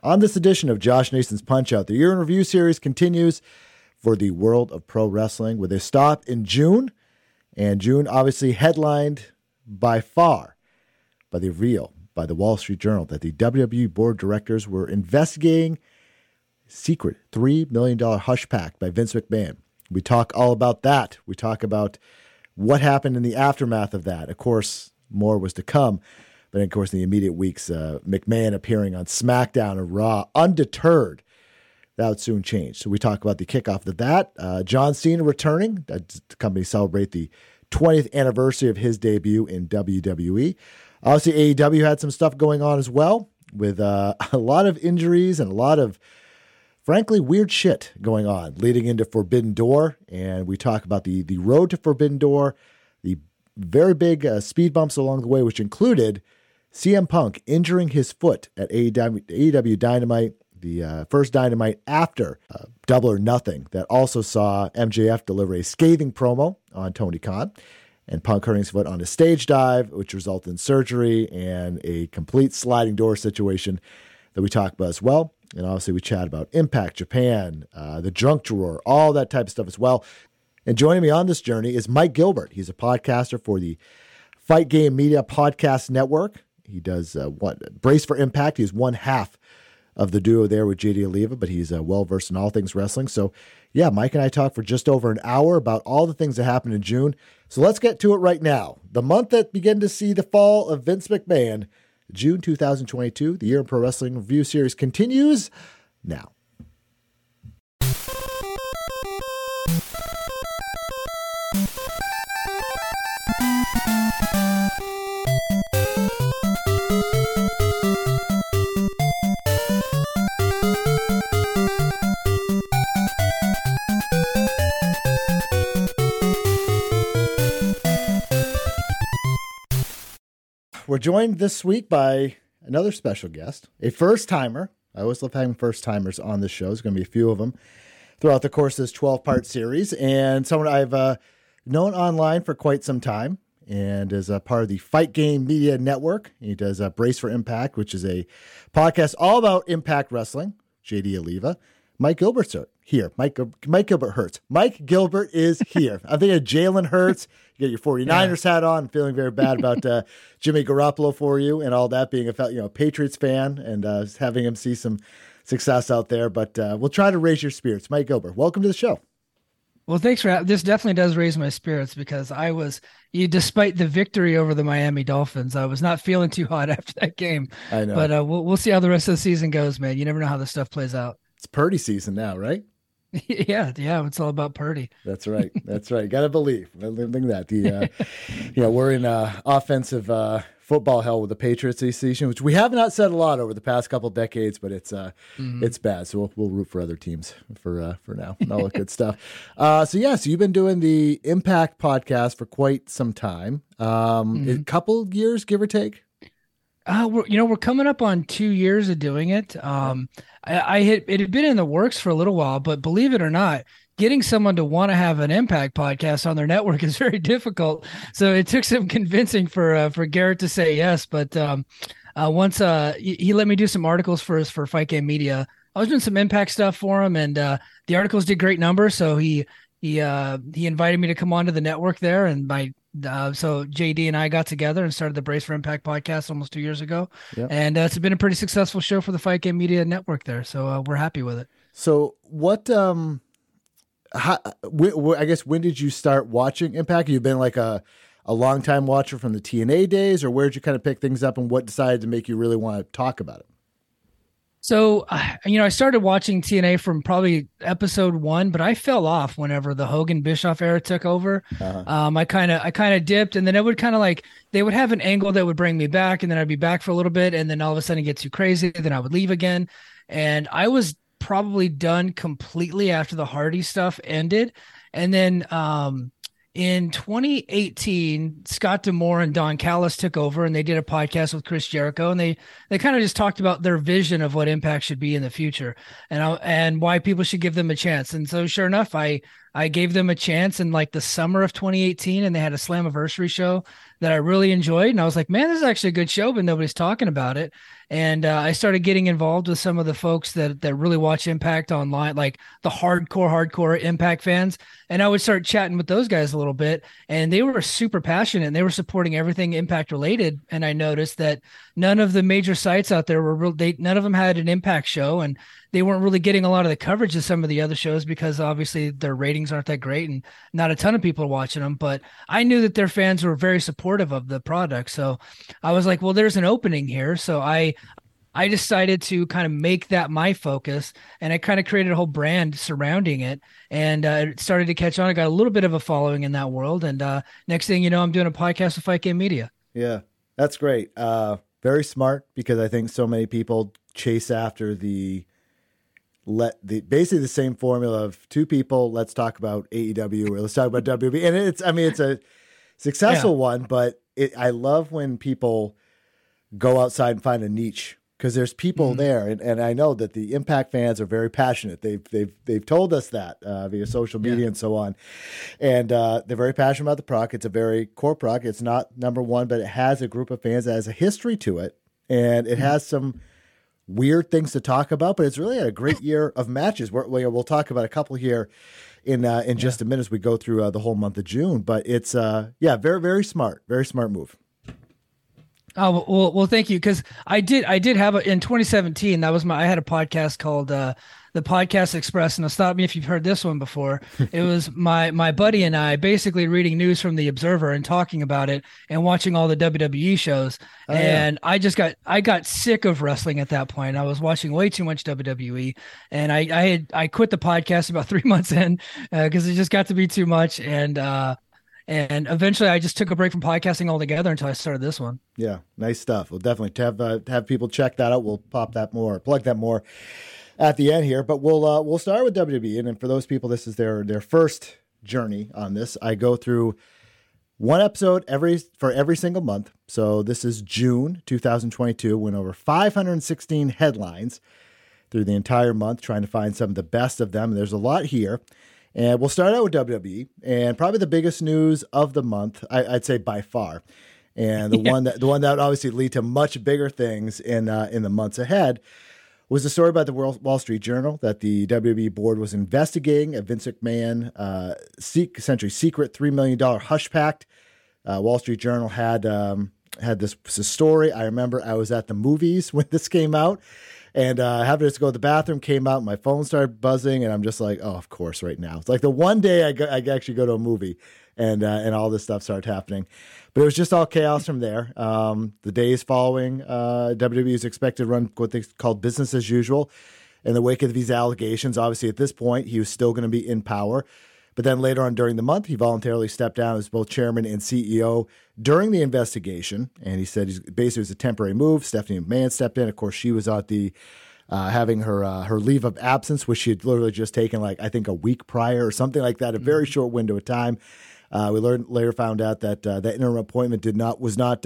On this edition of Josh Nason's Punch-Out, the Year in Review series continues for the world of pro wrestling with a stop in June. And June obviously headlined by far by the reveal by the Wall Street Journal that the WWE board of directors were investigating secret $3 million hush pact by Vince McMahon. We talk all about that. We talk about what happened in the aftermath of that. Of course, more was to come. But of course, in the immediate weeks, McMahon appearing on SmackDown and Raw, undeterred. That would soon change. So we talk about the kickoff of that. John Cena returning. The company celebrate the 20th anniversary of his debut in WWE. Obviously, AEW had some stuff going on as well with a lot of injuries and a lot of, frankly, weird shit going on leading into Forbidden Door. And we talk about the road to Forbidden Door, the very big speed bumps along the way, which included CM Punk injuring his foot at AEW Dynamite, the first Dynamite after Double or Nothing, that also saw MJF deliver a scathing promo on Tony Khan, and Punk hurting his foot on a stage dive, which resulted in surgery and a complete sliding door situation that we talk about as well. And obviously we chat about Impact Japan, the Junk Drawer, all that type of stuff as well. And joining me on this journey is Mike Gilbert. He's a podcaster for the Fight Game Media Podcast Network. He does Brace for Impact. He's one half of the duo there with JD Oliva, but he's well-versed in all things wrestling. So, yeah, Mike and I talked for just over an hour about all the things that happened in June. So let's get to it right now. The month that began to see the fall of Vince McMahon, June 2022, the Year in Pro Wrestling Review series continues now. We're joined this week by another special guest, a first-timer. I always love having first-timers on this show. There's going to be a few of them throughout the course of this 12-part series, and someone I've known online for quite some time and is a part of the Fight Game Media Network. He does Brace for Impact, which is a podcast all about Impact Wrestling, JD Oliva. Mike Gilbert's here. Mike Gilbert Hurts. Mike Gilbert is here. I'm thinking of Jalen Hurts. You got your 49ers hat on. I'm feeling very bad about Jimmy Garoppolo for you and all that, being a Patriots fan and having him see some success out there. But we'll try to raise your spirits. Mike Gilbert, welcome to the show. Well, thanks for this. Definitely does raise my spirits because despite the victory over the Miami Dolphins, I was not feeling too hot after that game. I know. But we'll see how the rest of the season goes, man. You never know how this stuff plays out. It's Purdy season now, right? Yeah, it's all about Purdy. That's right. Got to believe. Think that we're in offensive football hell with the Patriots this season, which we have not said a lot over the past couple of decades, but it's bad. So we'll root for other teams for now. All that good stuff. So you've been doing the Impact podcast for quite some time. A couple years, give or take. We're coming up on 2 years of doing it. It had been in the works for a little while, but believe it or not, getting someone to want to have an Impact podcast on their network is very difficult. So it took some convincing for Garrett to say yes. But once he let me do some articles for Fight Game Media, I was doing some Impact stuff for him, and the articles did great numbers. So he invited me to come onto the network there, and so JD and I got together and started the Brace for Impact podcast almost 2 years ago. Yep. And it's been a pretty successful show for the Fight Game Media Network there. So we're happy with it. So what, I guess, when did you start watching Impact? You've been like a long time watcher from the TNA days, or where did you kind of pick things up and what decided to make you really want to talk about it? So, I started watching TNA from probably episode 1, but I fell off whenever the Hogan Bischoff era took over. Uh-huh. I kind of dipped, and then it would kind of like, they would have an angle that would bring me back, and then I'd be back for a little bit, and then all of a sudden it get too crazy, then I would leave again. And I was probably done completely after the Hardy stuff ended. And then, in 2018, Scott D'Amore and Don Callis took over, and they did a podcast with Chris Jericho, and they kind of just talked about their vision of what Impact should be in the future, and why people should give them a chance. And so, sure enough, I gave them a chance in like the summer of 2018, and they had a Slammiversary show that I really enjoyed, and I was like, man, this is actually a good show, but nobody's talking about it. And I started getting involved with some of the folks that really watch Impact online, like the hardcore Impact fans. And I would start chatting with those guys a little bit, and they were super passionate and they were supporting everything Impact related. And I noticed that none of the major sites out there were none of them had an Impact show, and they weren't really getting a lot of the coverage of some of the other shows because obviously their ratings aren't that great and not a ton of people are watching them. But I knew that their fans were very supportive of the product. So I was like, well, there's an opening here. So I decided to kind of make that my focus, and I kind of created a whole brand surrounding it, and it started to catch on. I got a little bit of a following in that world, and next thing you know, I'm doing a podcast with Fight Game Media. Yeah, that's great. Very smart, because I think so many people chase after basically the same formula of two people. Let's talk about AEW or let's talk about WWE, and it's a successful one, but I love when people go outside and find a niche, because there's people there, and I know that the Impact fans are very passionate. They've told us that via social media and so on, and they're very passionate about the product. It's a very core product. It's not number one, but it has a group of fans that has a history to it, and it has some weird things to talk about. But it's really had a great year of matches. We'll talk about a couple here in just a minute as we go through the whole month of June. But it's very, very smart move. Oh, well, thank you. Cause I did have in 2017, I had a podcast called, the Podcast Express, and stop me if you've heard this one before. It was my buddy and I basically reading news from the Observer and talking about it and watching all the WWE shows. And I got sick of wrestling at that point. I was watching way too much WWE, and I quit the podcast about 3 months in, cause it just got to be too much. And eventually I just took a break from podcasting altogether until I started this one. Yeah. Nice stuff. We'll definitely have people check that out. We'll plug that more at the end here, but we'll start with WWE. And then for those people, this is their first journey on this. I go through one episode for every single month. So this is June 2022. Went over 516 headlines through the entire month, trying to find some of the best of them. And there's a lot here. And we'll start out with WWE, and probably the biggest news of the month, I'd say by far, and the one that would obviously lead to much bigger things in the months ahead, was the story about the Wall Street Journal that the WWE board was investigating a Vince McMahon essentially secret $3 million hush pact. Wall Street Journal had this story. I remember I was at the movies when this came out. And having to go to the bathroom, came out, my phone started buzzing, and I'm just like, oh, of course, right now. It's like the one day I actually go to a movie, and all this stuff started happening. But it was just all chaos from there. The days following, WWE is expected to run what they called business as usual in the wake of these allegations. Obviously, at this point, he was still going to be in power. But then later on during the month, he voluntarily stepped down as both chairman and CEO during the investigation. And he said basically it was a temporary move. Stephanie McMahon stepped in. Of course, she was at the having her leave of absence, which she had literally just taken, I think a week prior or something like that, a very short window of time. We later found out that that interim appointment did not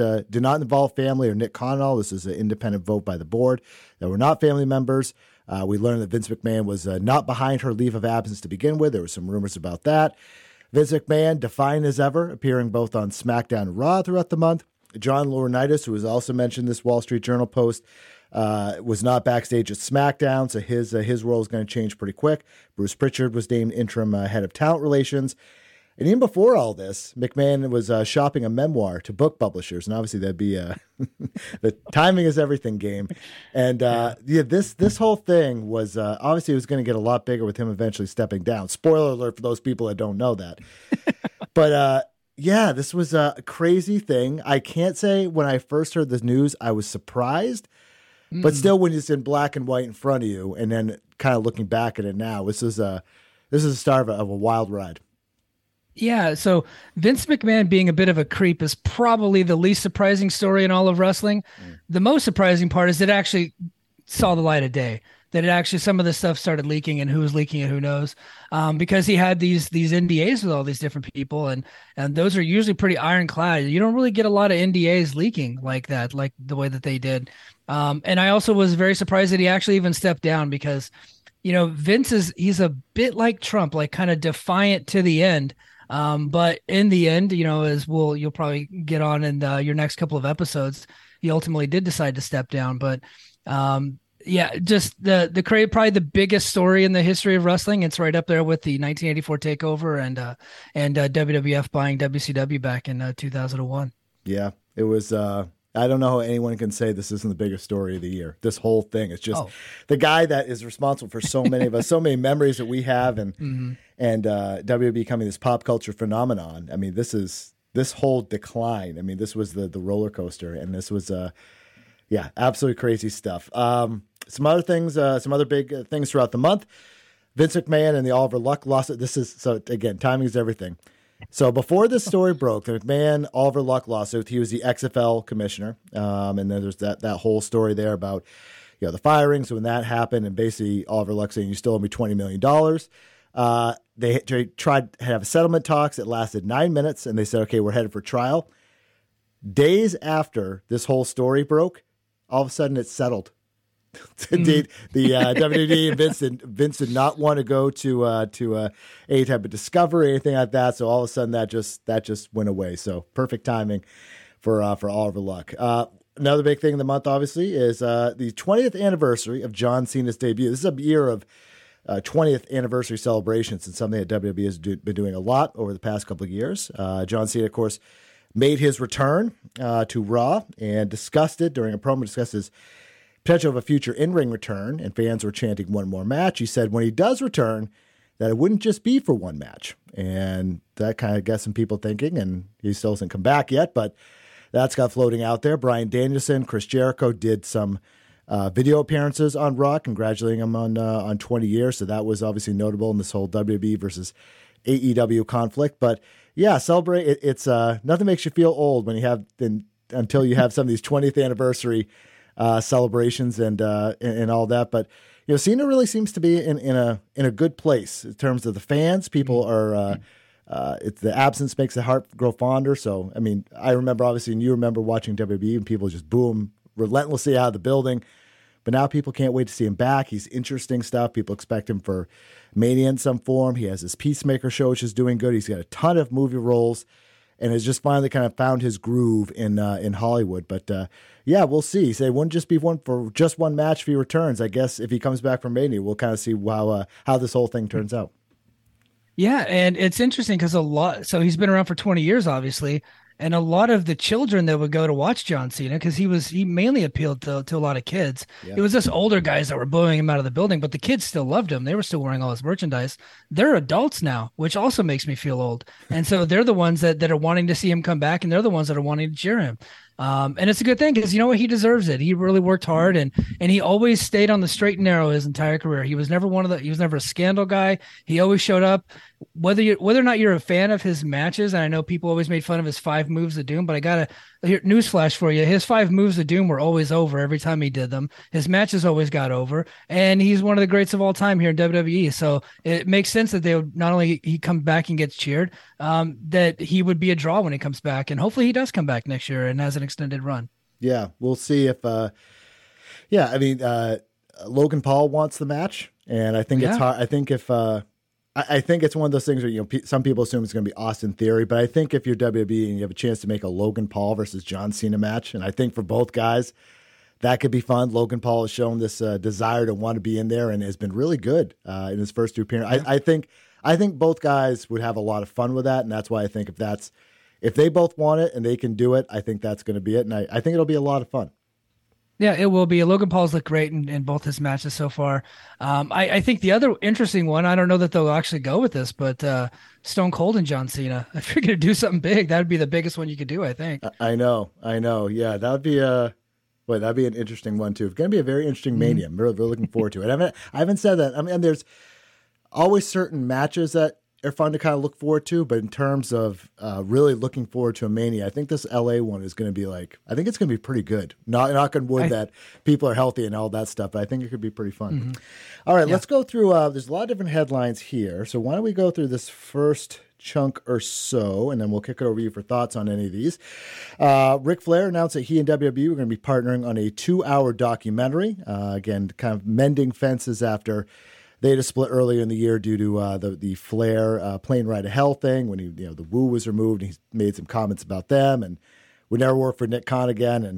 involve family or Nick Connell. This is an independent vote by the board. They were not family members. We learned that Vince McMahon was not behind her leave of absence to begin with. There were some rumors about that. Vince McMahon, defiant as ever, appearing both on SmackDown and Raw throughout the month. John Laurinaitis, who was also mentioned in this Wall Street Journal post, was not backstage at SmackDown, so his role is going to change pretty quick. Bruce Pritchard was named interim head of talent relations. And even before all this, McMahon was shopping a memoir to book publishers, and obviously that'd be the timing is everything game. And this whole thing was obviously it was going to get a lot bigger with him eventually stepping down. Spoiler alert for those people that don't know that. But this was a crazy thing. I can't say when I first heard the news I was surprised, but still when it's in black and white in front of you, and then kind of looking back at it now, this is the start of a wild ride. Yeah, so Vince McMahon being a bit of a creep is probably the least surprising story in all of wrestling. The most surprising part is it actually saw the light of day, that it actually, some of this stuff started leaking, and who was leaking it, who knows, because he had these NDAs with all these different people, and those are usually pretty ironclad. You don't really get a lot of NDAs leaking like that, like the way that they did. And I also was very surprised that he actually even stepped down, because, Vince he's a bit like Trump, like kind of defiant to the end. But in the end, as you'll probably get on in your next couple of episodes, he ultimately did decide to step down. But yeah, just the probably the biggest story in the history of wrestling. It's right up there with the 1984 takeover and WWF buying WCW back in 2001. Yeah, it was. I don't know how anyone can say this isn't the biggest story of the year. This whole thing is just the guy that is responsible for so many of us, so many memories that we have, and WWE becoming this pop culture phenomenon. I mean, this whole decline. I mean, this was the roller coaster, and this was absolutely crazy stuff. Some other things, some other big things throughout the month. Vince McMahon and the Oliver Luck lawsuit. This is, so again, timing is everything. So before this story broke, the McMahon Oliver Luck lawsuit, he was the XFL commissioner, and then there's that whole story there about the firings when that happened, and basically Oliver Luck saying you still owe me $20 million. They tried to have settlement talks that lasted 9 minutes, and they said, okay, we're headed for trial. Days after this whole story broke, all of a sudden it's settled. Indeed, the WWE and Vince did not want to go to any type of discovery or anything like that. So all of a sudden that just went away. So perfect timing for Oliver Luck. Another big thing in the month, obviously, is the 20th anniversary of John Cena's debut. This is a year of 20th anniversary celebrations, and something that WWE has been doing a lot over the past couple of years. John Cena, of course, made his return to Raw and discussed it during a promo. Discussed his potential of a future in-ring return, and fans were chanting one more match. He said when he does return, that it wouldn't just be for one match. And that kind of got some people thinking, and he still hasn't come back yet, but that's got floating out there. Bryan Danielson, Chris Jericho did some video appearances on Raw, congratulating him on 20 years. So that was obviously notable in this whole WWE versus AEW conflict. But yeah, celebrate. It's nothing makes you feel old when you have until you have some of these 20th anniversary celebrations and all that. But Cena really seems to be in a good place in terms of the fans. People are it's the absence makes the heart grow fonder. So I mean, I remember obviously, and you remember watching WWE, and people just boo him relentlessly out of the building. But now people can't wait to see him back. He's interesting stuff. People expect him for Mania in some form. He has his Peacemaker show, which is doing good. He's got a ton of movie roles, and has just finally kind of found his groove in Hollywood. But yeah, we'll see. So it wouldn't just be just one match if he returns. I guess if he comes back from Mania, we'll kind of see how this whole thing turns out. Yeah, and it's interesting because so he's been around for 20 years, obviously, and a lot of the children that would go to watch John Cena, because he mainly appealed to a lot of kids. Yeah. It was just older guys that were booing him out of the building, but the kids still loved him. They were still wearing all his merchandise. They're adults now, which also makes me feel old. And so they're the ones that are wanting to see him come back, and they're the ones that are wanting to cheer him. And it's a good thing because you know what, he deserves it. He really worked hard, and he always stayed on the straight and narrow his entire career. He was never he was never a scandal guy. He always showed up, whether or not you're a fan of his matches. And I know people always made fun of his 5 moves of doom, but I got a newsflash for you. His 5 moves of doom were always over every time he did them. His matches always got over, and he's one of the greats of all time here in WWE. So it makes sense that they would not only he come back and gets cheered, that he would be a draw when he comes back, and hopefully he does come back next year and has an extended run. Yeah, we'll see if Logan Paul wants the match, and I think it's hard. I think it's one of those things where some people assume it's going to be Austin Theory, but I think if you're WWE and you have a chance to make a Logan Paul versus John Cena match, and I think for both guys that could be fun. Logan Paul has shown this desire to want to be in there and has been really good in his first 2 appearances. I think both guys would have a lot of fun with that, and that's why I think if they both want it and they can do it, I think that's going to be it, and I think it'll be a lot of fun. Yeah, it will be. Logan Paul's looked great in both his matches so far. I think the other interesting one, I don't know that they'll actually go with this, but Stone Cold and John Cena. If you're going to do something big, that would be the biggest one you could do, I think. I know. Yeah, that would be that'd be an interesting one too. It's going to be a very interesting Mania. I'm really looking forward to it. I haven't said that. I mean, there's always certain matches that are fun to kind of look forward to, but in terms of really looking forward to a Mania, I think this LA one is going to be I think it's going to be pretty good. Knock on wood that people are healthy and all that stuff, but I think it could be pretty fun. Mm-hmm. All right, let's go through, there's a lot of different headlines here. So why don't we go through this first chunk or so, and then we'll kick it over to you for thoughts on any of these. Ric Flair announced that he and WWE were going to be partnering on a 2-hour documentary. Again, kind of mending fences after they had a split earlier in the year due to the Flair plane ride to hell thing when the Woo was removed. And he made some comments about them and would never work for Nick Khan again. And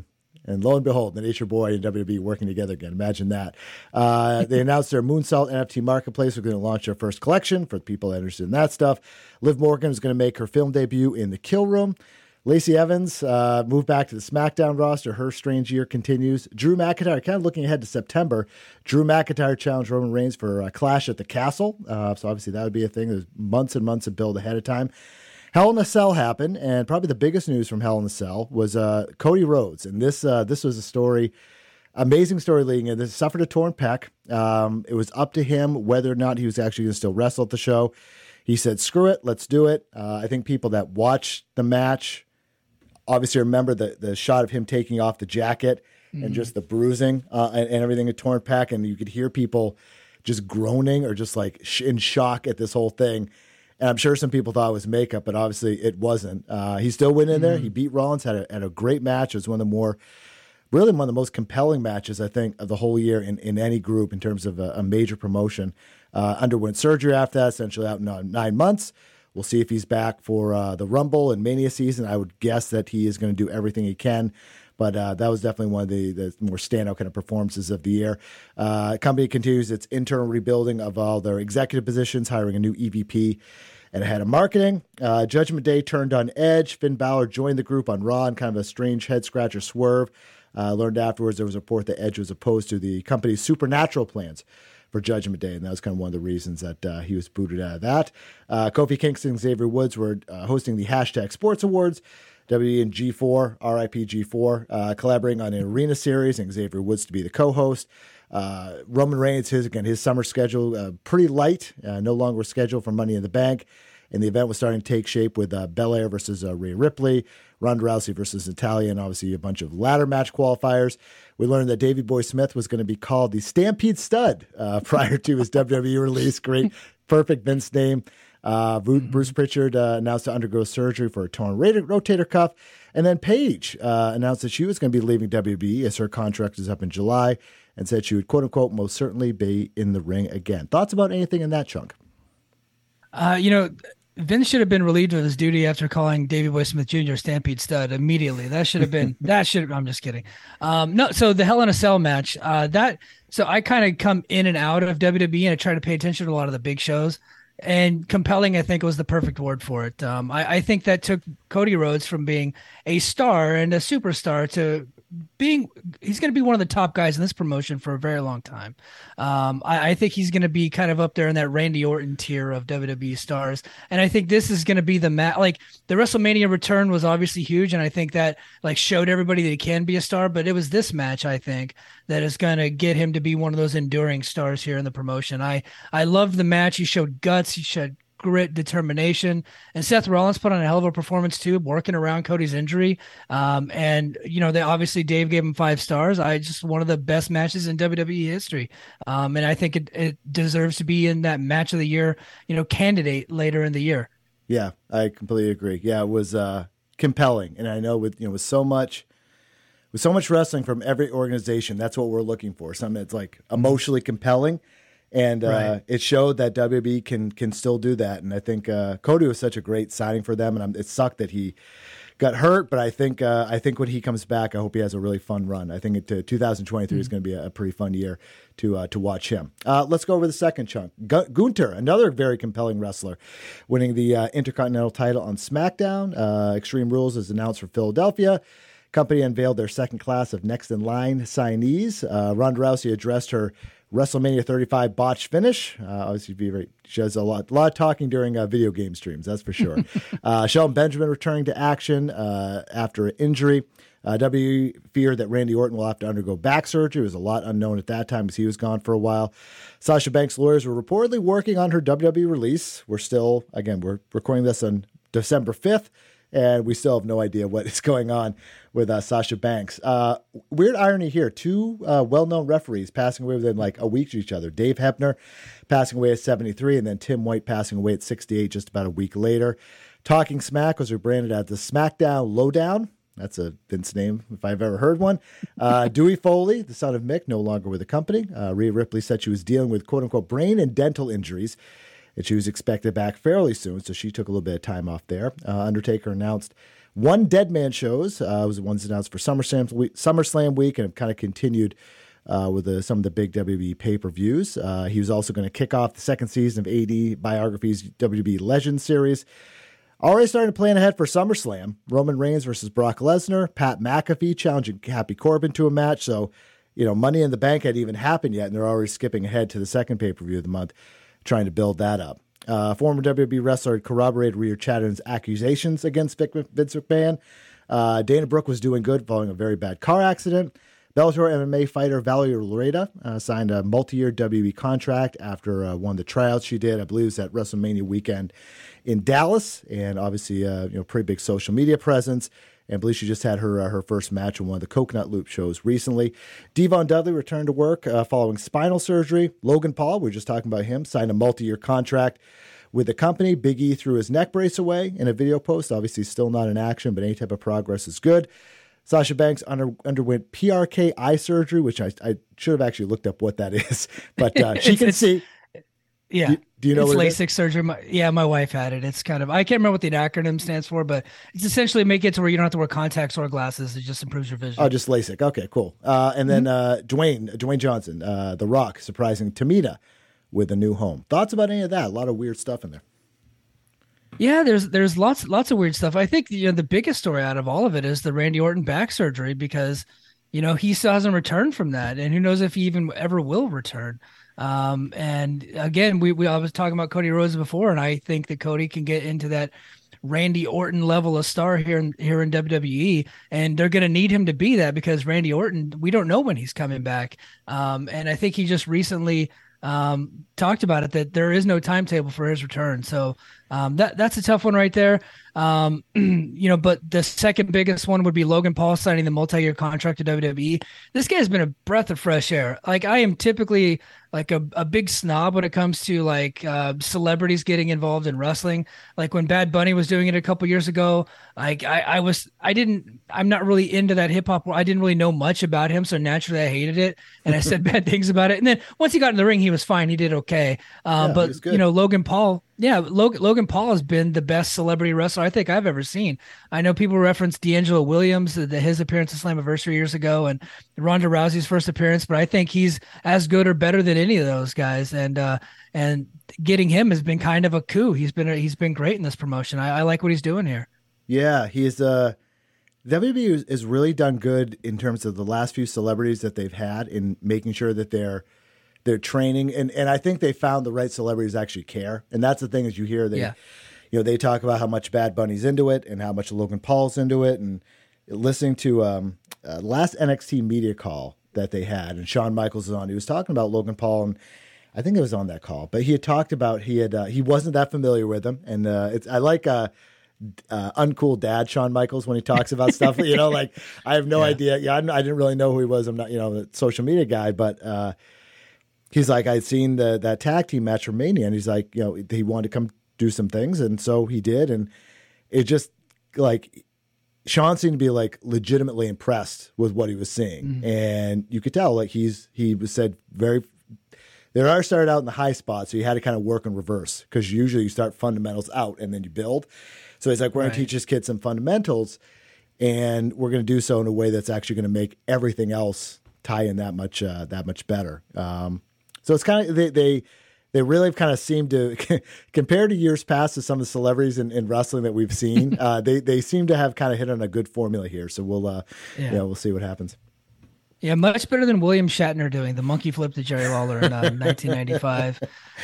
And lo and behold, the Nature Boy and WWE working together again. Imagine that. They announced their Moonsault NFT marketplace. We're going to launch their first collection for the people interested in that stuff. Liv Morgan is going to make her film debut in The Kill Room. Lacey Evans moved back to the SmackDown roster. Her strange year continues. Drew McIntyre, kind of looking ahead to September. Drew McIntyre challenged Roman Reigns for a Clash at the Castle. So obviously that would be a thing. There's months and months of build ahead of time. Hell in a Cell happened, and probably the biggest news from Hell in a Cell was Cody Rhodes. And this was a story, amazing story leading in. This suffered a torn pec. It was up to him whether or not he was actually going to still wrestle at the show. He said, screw it, let's do it. I think people that watched the match obviously remember the shot of him taking off the jacket and just the bruising and everything, a torn pec, and you could hear people just groaning or just like in shock at this whole thing. And I'm sure some people thought it was makeup, but obviously it wasn't. He still went in there. He beat Rollins, had a great match. It was one of the most compelling matches, I think, of the whole year in any group in terms of a major promotion. Underwent surgery after that, essentially out in 9 months. We'll see if he's back for the Rumble and Mania season. I would guess that he is going to do everything he can. But that was definitely one of the more standout kind of performances of the year. Company continues its internal rebuilding of all their executive positions, hiring a new EVP and a head of marketing. Judgment Day turned on Edge. Finn Balor joined the group on Raw in kind of a strange head-scratcher swerve. Learned afterwards there was a report that Edge was opposed to the company's supernatural plans for Judgment Day, and that was kind of one of the reasons that he was booted out of that. Kofi Kingston and Xavier Woods were hosting the Hashtag Sports Awards. WWE and G4, RIP G4, collaborating on an arena series, and Xavier Woods to be the co-host. Roman Reigns, his summer schedule pretty light, no longer scheduled for Money in the Bank. And the event was starting to take shape with Belair versus Rhea Ripley, Ronda Rousey versus Natalya, and obviously a bunch of ladder match qualifiers. We learned that Davey Boy Smith was going to be called the Stampede Stud prior to his WWE release. Great, perfect Vince name. Bruce Pritchard announced to undergo surgery for a torn rotator cuff. And then Paige announced that she was going to be leaving WWE as her contract is up in July, and said she would, quote unquote, most certainly be in the ring again. Thoughts about anything in that chunk? Vince should have been relieved of his duty after calling Davey Boy Smith Jr. Stampede Stud immediately. I'm just kidding. So the Hell in a Cell match, so I kind of come in and out of WWE and I try to pay attention to a lot of the big shows. And compelling, I think, was the perfect word for it. I think that took Cody Rhodes from being a star and a superstar to he's going to be one of the top guys in this promotion for a very long time. I think he's going to be kind of up there in that Randy Orton tier of WWE stars. And I think this is going to be the match. Like the WrestleMania return was obviously huge. And I think that like showed everybody that he can be a star, but it was this match, I think, that is going to get him to be one of those enduring stars here in the promotion. I loved the match. He showed guts. He showed grit, determination, and Seth Rollins put on a hell of a performance too, working around Cody's injury. They obviously Dave gave him 5 stars. Just one of the best matches in WWE history. And I think it deserves to be in that match of the year, candidate later in the year. Yeah, I completely agree. Yeah, it was compelling. And I know with so much wrestling from every organization, that's what we're looking for. Something that's like emotionally compelling. And right. It showed that WWE can still do that. And I think Cody was such a great signing for them. And it sucked that he got hurt. But I think when he comes back, I hope he has a really fun run. I think 2023 is going to be a pretty fun year to watch him. Let's go over the second chunk. Gunther, another very compelling wrestler, winning the Intercontinental title on SmackDown. Extreme Rules is announced for Philadelphia. Company unveiled their second class of next in line signees. Ronda Rousey addressed her WrestleMania 35 botched finish. Obviously, she does a lot of talking during video game streams, that's for sure. Shelton Benjamin returning to action after an injury. WWE feared that Randy Orton will have to undergo back surgery. It was a lot unknown at that time because he was gone for a while. Sasha Banks' lawyers were reportedly working on her WWE release. We're recording this on December 5th. And we still have no idea what is going on with Sasha Banks. Weird irony here. 2 well-known referees passing away within like a week to each other. Dave Hebner passing away at 73, and then Tim White passing away at 68 just about a week later. Talking Smack was rebranded as the SmackDown Lowdown. That's a Vince name if I've ever heard one. Dewey Foley, the son of Mick, no longer with the company. Rhea Ripley said she was dealing with quote-unquote brain and dental injuries, and she was expected back fairly soon, so she took a little bit of time off there. Undertaker announced One Dead Man shows was the ones announced for SummerSlam week and have kind of continued with some of the big WWE pay-per-views. He was also going to kick off the second season of AD Biography's WWE Legends series. Already starting to plan ahead for SummerSlam. Roman Reigns versus Brock Lesnar. Pat McAfee challenging Happy Corbin to a match. So, Money in the Bank hadn't even happened yet, and they're already skipping ahead to the second pay-per-view of the month, trying to build that up. Former WWE wrestler had corroborated Rhea Chatterton's accusations against Vince McMahon. Dana Brooke was doing good following a very bad car accident. Bellator MMA fighter Valerie Loureda signed a multi-year WWE contract after one of the tryouts she did. I believe it was at WrestleMania weekend in Dallas, and obviously, pretty big social media presence. And I believe she just had her first match in one of the Coconut Loop shows recently. Devon Dudley returned to work following spinal surgery. Logan Paul, we were just talking about him, signed a multi-year contract with the company. Big E threw his neck brace away in a video post. Obviously, still not in action, but any type of progress is good. Sasha Banks underwent PRK eye surgery, which I should have actually looked up what that is, but she can see. Yeah. Do you know it's what LASIK surgery? My wife had it. It's kind of, I can't remember what the acronym stands for, but it's essentially make it to where you don't have to wear contacts or glasses. It just improves your vision. Oh, just LASIK. Okay, cool. And then Dwayne Johnson, The Rock, surprising Tamina with a new home. Thoughts about any of that? A lot of weird stuff in there. Yeah, there's lots of weird stuff. I think the biggest story out of all of it is the Randy Orton back surgery, because he still hasn't returned from that, and who knows if he even ever will return. And again, I was talking about Cody Rhodes before, and I think that Cody can get into that Randy Orton level of star here in WWE, and they're going to need him to be that, because Randy Orton, we don't know when he's coming back. And I think he just recently talked about it, that there is no timetable for his return. So that's a tough one right there. But the second biggest one would be Logan Paul signing the multi-year contract to WWE. This guy's been a breath of fresh air. Like, I am typically like a big snob when it comes to celebrities getting involved in wrestling. Like when Bad Bunny was doing it a couple years ago, I'm not really into that hip hop. I didn't really know much about him, so naturally I hated it, and I said bad things about it. And then once he got in the ring, he was fine. He did okay. But Logan Paul. Yeah, Logan Paul has been the best celebrity wrestler I think I've ever seen. I know people reference D'Angelo Williams, his appearance at Slammiversary years ago, and Ronda Rousey's first appearance, but I think he's as good or better than any of those guys. And getting him has been kind of a coup. He's been great in this promotion. I like what he's doing here. Yeah, he's WWE has really done good in terms of the last few celebrities that they've had in making sure that they're training, and I think they found the right celebrities actually care. And that's the thing, is you hear they talk about how much Bad Bunny's into it and how much Logan Paul's into it. And listening to last NXT media call that they had, and Shawn Michaels was on, he was talking about Logan Paul, and I think it was on that call, but he had talked about he wasn't that familiar with him, and I like uncool dad Shawn Michaels when he talks about stuff. I have no idea. Yeah, I didn't really know who he was. I'm not a social media guy, but. He's like, I'd seen that tag team match from Mania, and he's like, he wanted to come do some things, and so he did, and it just Shawn seemed to be legitimately impressed with what he was seeing, and you could tell he said started out in the high spot, so you had to kind of work in reverse, because usually you start fundamentals out and then you build. So he's like, we're going to teach this kid some fundamentals, and we're going to do so in a way that's actually going to make everything else tie in that much better. So it's kind of they really kind of seem to, compared to years past to some of the celebrities in wrestling that we've seen, they seem to have kind of hit on a good formula here. So we'll see what happens. Yeah, much better than William Shatner doing the monkey flip to Jerry Lawler in 1995.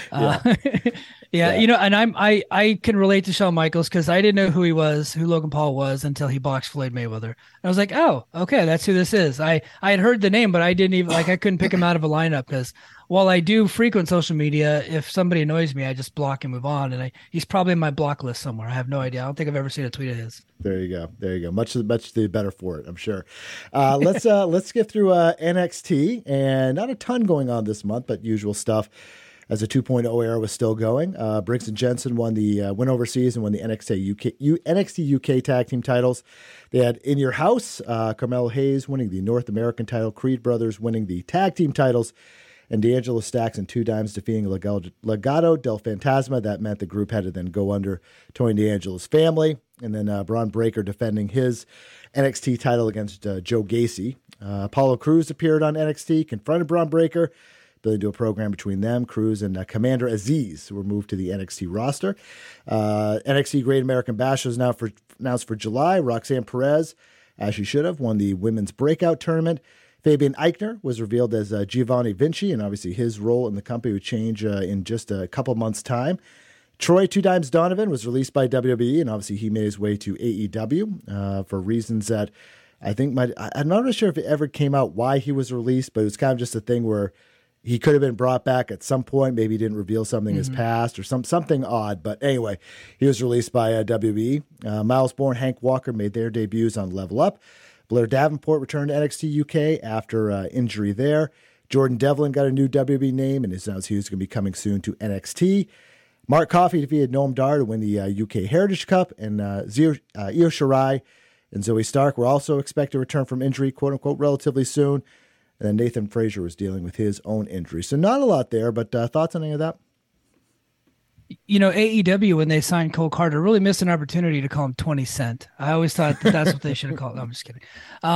And I can relate to Shawn Michaels, because I didn't know who Logan Paul was, until he boxed Floyd Mayweather. And I was like, oh, okay, that's who this is. I had heard the name, but I didn't even I couldn't pick him out of a lineup, because while I do frequent social media, if somebody annoys me, I just block and move on. And he's probably in my block list somewhere. I have no idea. I don't think I've ever seen a tweet of his. There you go. Much the better for it, I'm sure. Let's get through NXT, and not a ton going on this month, but usual stuff. As the 2.0 era was still going, Briggs and Jensen won overseas and won the NXT UK tag team titles. They had In Your House, Carmelo Hayes winning the North American title, Creed Brothers winning the tag team titles, and D'Angelo Stacks and Two Dimes defeating Legado del Fantasma. That meant the group had to then go under Tony D'Angelo's family. and then Braun Breaker defending his NXT title against Joe Gacy. Apollo Crews appeared on NXT, confronted Braun Breaker, building to a program between them. Crews and Commander Aziz were moved to the NXT roster. NXT Great American Bash is now announced for July. Roxanne Perez, as she should have, won the Women's Breakout Tournament. Fabian Eichner was revealed as Giovanni Vinci, and obviously his role in the company would change in just a couple months' time. Troy Two Dimes Donovan was released by WWE, and obviously he made his way to AEW for reasons that I think I'm not really sure if it ever came out why he was released, but it was kind of just a thing where he could have been brought back at some point. Maybe he didn't reveal something in his past or something odd. But anyway, he was released by WWE. Miles Bourne, Hank Walker made their debuts on Level Up. Blair Davenport returned to NXT UK after injury there. Jordan Devlin got a new WWE name and is announced he was going to be coming soon to NXT. Mark Coffey defeated Noam Dar to win the UK Heritage Cup. And Io Shirai and Zoe Stark were also expected to return from injury, quote-unquote, relatively soon. And then Nathan Frazier was dealing with his own injury. So not a lot there, but thoughts on any of that? You know, AEW, when they signed Cole Carter, really missed an opportunity to call him 20 Cent. I always thought that's what they should have called him. I'm just kidding.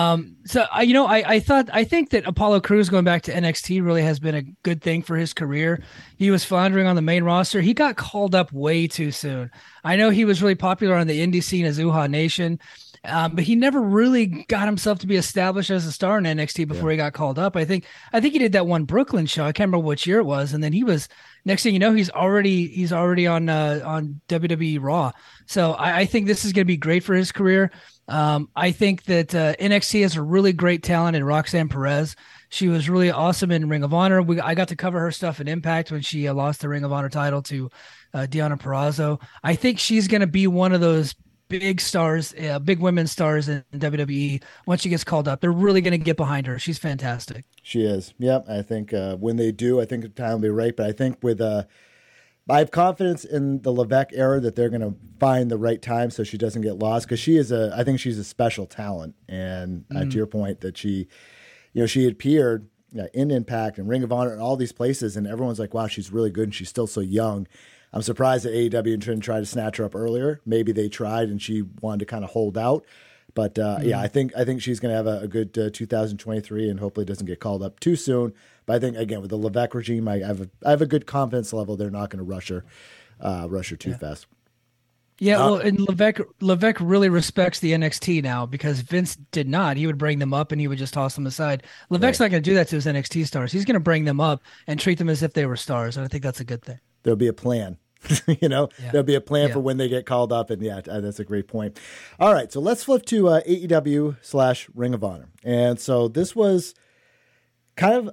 I think that Apollo Crews going back to NXT really has been a good thing for his career. He was floundering on the main roster. He got called up way too soon. I know he was really popular on the indie scene as Uhaa Nation, but he never really got himself to be established as a star in NXT before he got called up. I think he did that one Brooklyn show. I can't remember which year it was, and then he was. Next thing you know, he's already on WWE Raw. So I think this is going to be great for his career. I think that NXT has a really great talent in Roxanne Perez. She was really awesome in Ring of Honor. I got to cover her stuff in Impact when she lost the Ring of Honor title to Deonna Purrazzo. I think she's going to be one of those big stars, big women stars in WWE. Once she gets called up, they're really going to get behind her. She's fantastic. She is. Yep. I think when they do, I think the time will be right. But I think I have confidence in the Levesque era that they're going to find the right time so she doesn't get lost, because I think she's a special talent. And to your point that she had appeared in Impact and Ring of Honor and all these places, and everyone's like, wow, she's really good and she's still so young. I'm surprised that AEW didn't try to snatch her up earlier. Maybe they tried and she wanted to kind of hold out. But I think she's going to have a good 2023 and hopefully doesn't get called up too soon. But I think, again, with the Levesque regime, I have a good confidence level. They're not going to rush her too fast. Yeah, well, and Levesque really respects the NXT now, because Vince did not. He would bring them up and he would just toss them aside. Levesque's not going to do that to his NXT stars. He's going to bring them up and treat them as if they were stars. And I think that's a good thing. There'll be a plan. There'll be a plan for when they get called up. And that's a great point. All right. So let's flip to AEW/Ring of Honor. And so this was kind of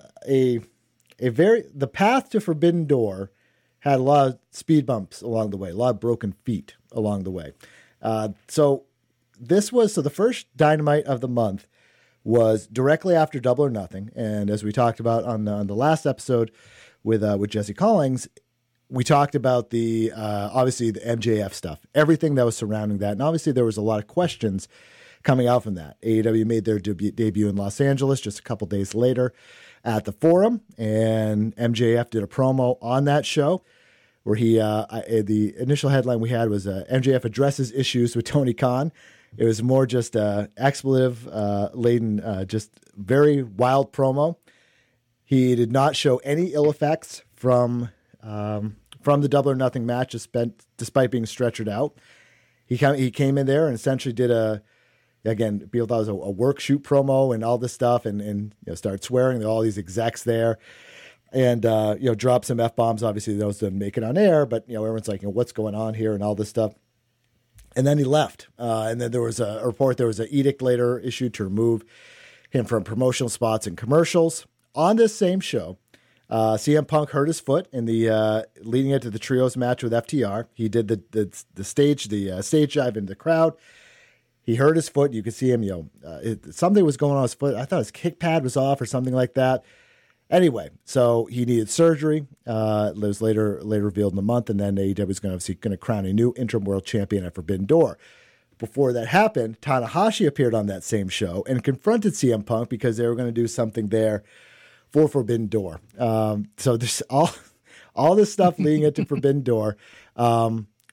the path to Forbidden Door had a lot of speed bumps along the way, a lot of broken feet along the way. So the first Dynamite of the month was directly after Double or Nothing. And as we talked about on the last episode with Jesse Collins, we talked about obviously the MJF stuff, everything that was surrounding that. And obviously there was a lot of questions coming out from that. AEW made their debut in Los Angeles just a couple days later at the Forum, and MJF did a promo on that show where the initial headline we had was MJF addresses issues with Tony Khan. It was more just expletive laden, just very wild promo. He did not show any ill effects from the Double or Nothing match, despite being stretchered out. He came in there and essentially did people thought it was a work shoot promo and all this stuff, and started swearing. There are all these execs there, and dropped some F-bombs. Obviously, those didn't make it on air, but everyone's like, what's going on here and all this stuff. And then he left, and then there was a report. There was an edict later issued to remove him from promotional spots and commercials. On this same show, CM Punk hurt his foot in the leading into the trios match with FTR. He did the stage dive into the crowd. He hurt his foot. You could see him, something was going on his foot. I thought his kick pad was off or something like that. Anyway, so he needed surgery. It was later revealed in the month, and then AEW was going to crown a new interim world champion at Forbidden Door. Before that happened, Tanahashi appeared on that same show and confronted CM Punk because they were going to do something there for Forbidden Door. So there's all this stuff leading into Forbidden Door.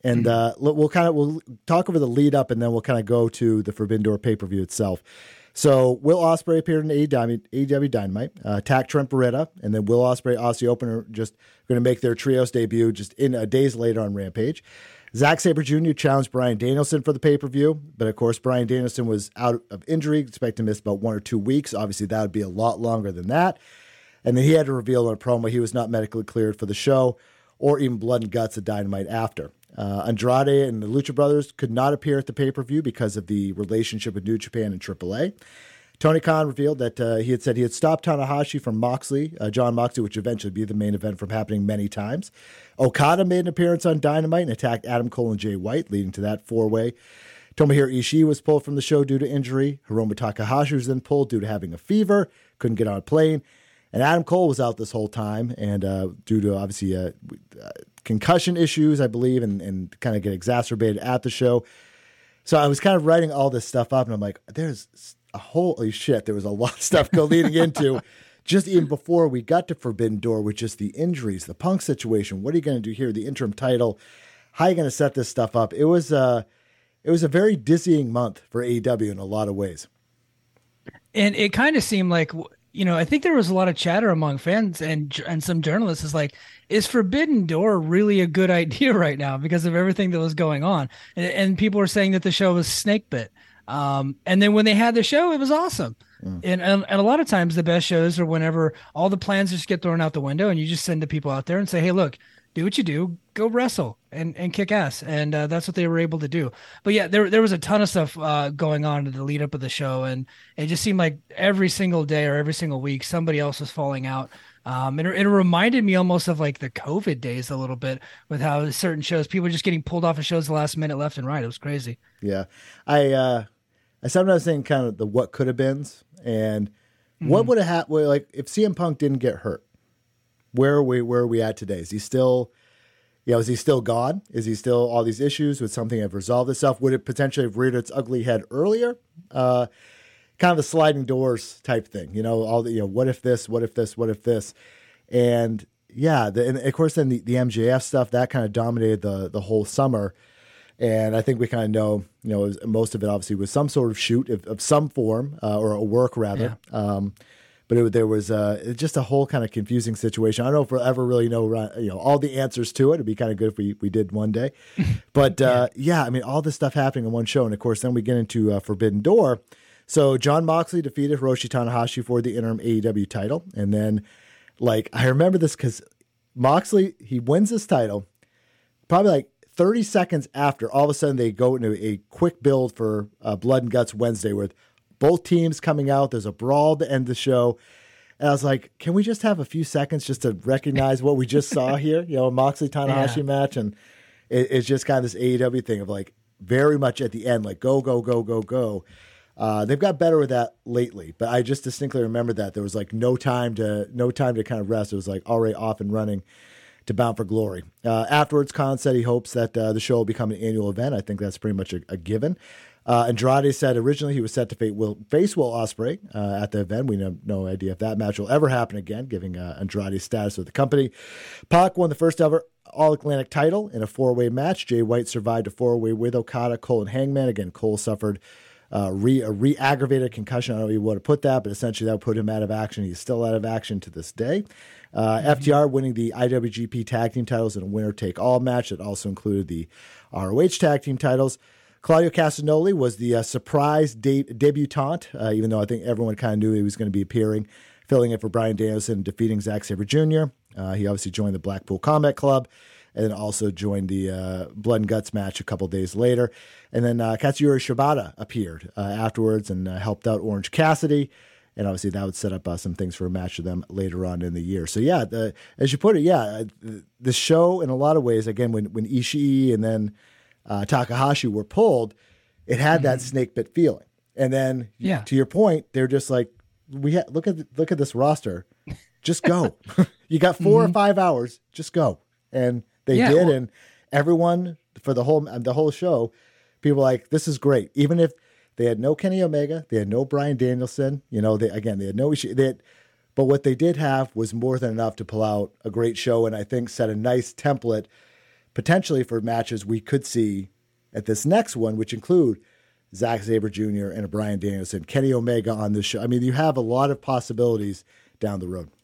And we'll talk over the lead up, and then we'll kind of go to the Forbidden Door pay-per-view itself. So Will Ospreay appeared in AEW Dynamite, attacked Trent Beretta, and then Will Ospreay, Aussie Opener, just going to make their trios debut just in days later on Rampage. Zack Sabre Jr. challenged Bryan Danielson for the pay-per-view, but of course Bryan Danielson was out of injury, expect to miss about 1 or 2 weeks. Obviously that would be a lot longer than that. And then he had to reveal in a promo he was not medically cleared for the show or even Blood and Guts at Dynamite after. Andrade and the Lucha Brothers could not appear at the pay-per-view because of the relationship with New Japan and AAA. Tony Khan revealed that he had said he had stopped Tanahashi from Moxley, John Moxley, which eventually be the main event, from happening many times. Okada made an appearance on Dynamite and attacked Adam Cole and Jay White, leading to that four-way. Tomohiro Ishii was pulled from the show due to injury. Hiromu Takahashi was then pulled due to having a fever, couldn't get on a plane. And Adam Cole was out this whole time, and due to obviously concussion issues, I believe, and kind of get exacerbated at the show. So I was kind of writing all this stuff up, and I'm like, there's a holy shit. There was a lot of stuff leading into just even before we got to Forbidden Door with just the injuries, the Punk situation. What are you going to do here? The interim title. How are you going to set this stuff up? It was a very dizzying month for AEW in a lot of ways. And it kind of seemed like, I think there was a lot of chatter among fans and some journalists is Forbidden Door really a good idea right now because of everything that was going on? And people were saying that the show was snake bit. And then when they had the show, it was awesome. And a lot of times the best shows are whenever all the plans just get thrown out the window and you just send the people out there and say, hey, look, do what you do, go wrestle and kick ass. And that's what they were able to do. But yeah, there was a ton of stuff going on in the lead up of the show. And it just seemed like every single day or every single week, somebody else was falling out. And it reminded me almost of like the COVID days a little bit with how certain shows, people were just getting pulled off of shows the last minute left and right. It was crazy. Yeah. I sometimes think kind of the what could have beens and what would have happened. Like if CM Punk didn't get hurt, where are we at today? Is he still, is he still gone? Is he still all these issues? Would something have resolved itself? Would it potentially have reared its ugly head earlier? Kind of a sliding doors type thing, what if this, what if this, what if this? And yeah, and of course then the MJF stuff that kind of dominated the whole summer. And I think we kind of know, most of it obviously was some sort of shoot of some form or a work rather. Yeah. But there was just a whole kind of confusing situation. I don't know if we'll ever really know all the answers to it. It'd be kind of good if we did one day. But I mean, all this stuff happening in one show. And of course, then we get into Forbidden Door. So John Moxley defeated Hiroshi Tanahashi for the interim AEW title. And then, I remember this because Moxley, he wins this title probably 30 seconds after, all of a sudden they go into a quick build for Blood and Guts Wednesday with both teams coming out. There's a brawl to end the show. And I was like, can we just have a few seconds just to recognize what we just saw here? A Moxley Tanahashi match. And it's just kind of this AEW thing of very much at the end, go, go, go, go, go. They've got better with that lately, but I just distinctly remember that there was no time to kind of rest. It was already off and running to Bound for Glory. Afterwards, Khan said he hopes that the show will become an annual event. I think that's pretty much a given. Andrade said originally he was set to face Will Ospreay at the event. We have no idea if that match will ever happen again, giving Andrade's status with the company. Pac won the first ever All-Atlantic title in a four-way match. Jay White survived a four-way with Okada, Cole, and Hangman. Again, Cole suffered a re-aggravated concussion. I don't know how you want to put that, but essentially that would put him out of action. He's still out of action to this day. FTR winning the IWGP Tag Team titles in a winner-take-all match that also included the ROH Tag Team titles. Claudio Castagnoli was the surprise debutante, even though I think everyone kind of knew he was going to be appearing, filling in for Bryan Danielson and defeating Zack Sabre Jr. He obviously joined the Blackpool Combat Club and then also joined the Blood and Guts match a couple days later. And then Katsuyori Shibata appeared afterwards and helped out Orange Cassidy. And obviously that would set up some things for a match of them later on in the year. So yeah, as you put it, the show in a lot of ways, again, when Ishii and then Takahashi were pulled, it had that snake bit feeling. And then to your point, they're just look at this roster, just go. You got 4 or 5 hours, just go. And they did. And everyone for the whole show, people were like, this is great. Even if they had no Kenny Omega, they had no Bryan Danielson, they had no issue. But what they did have was more than enough to pull out a great show. And I think set a nice template potentially for matches we could see at this next one, which include Zack Sabre Jr. and a Bryan Danielson, Kenny Omega on this show. I mean, you have a lot of possibilities down the road.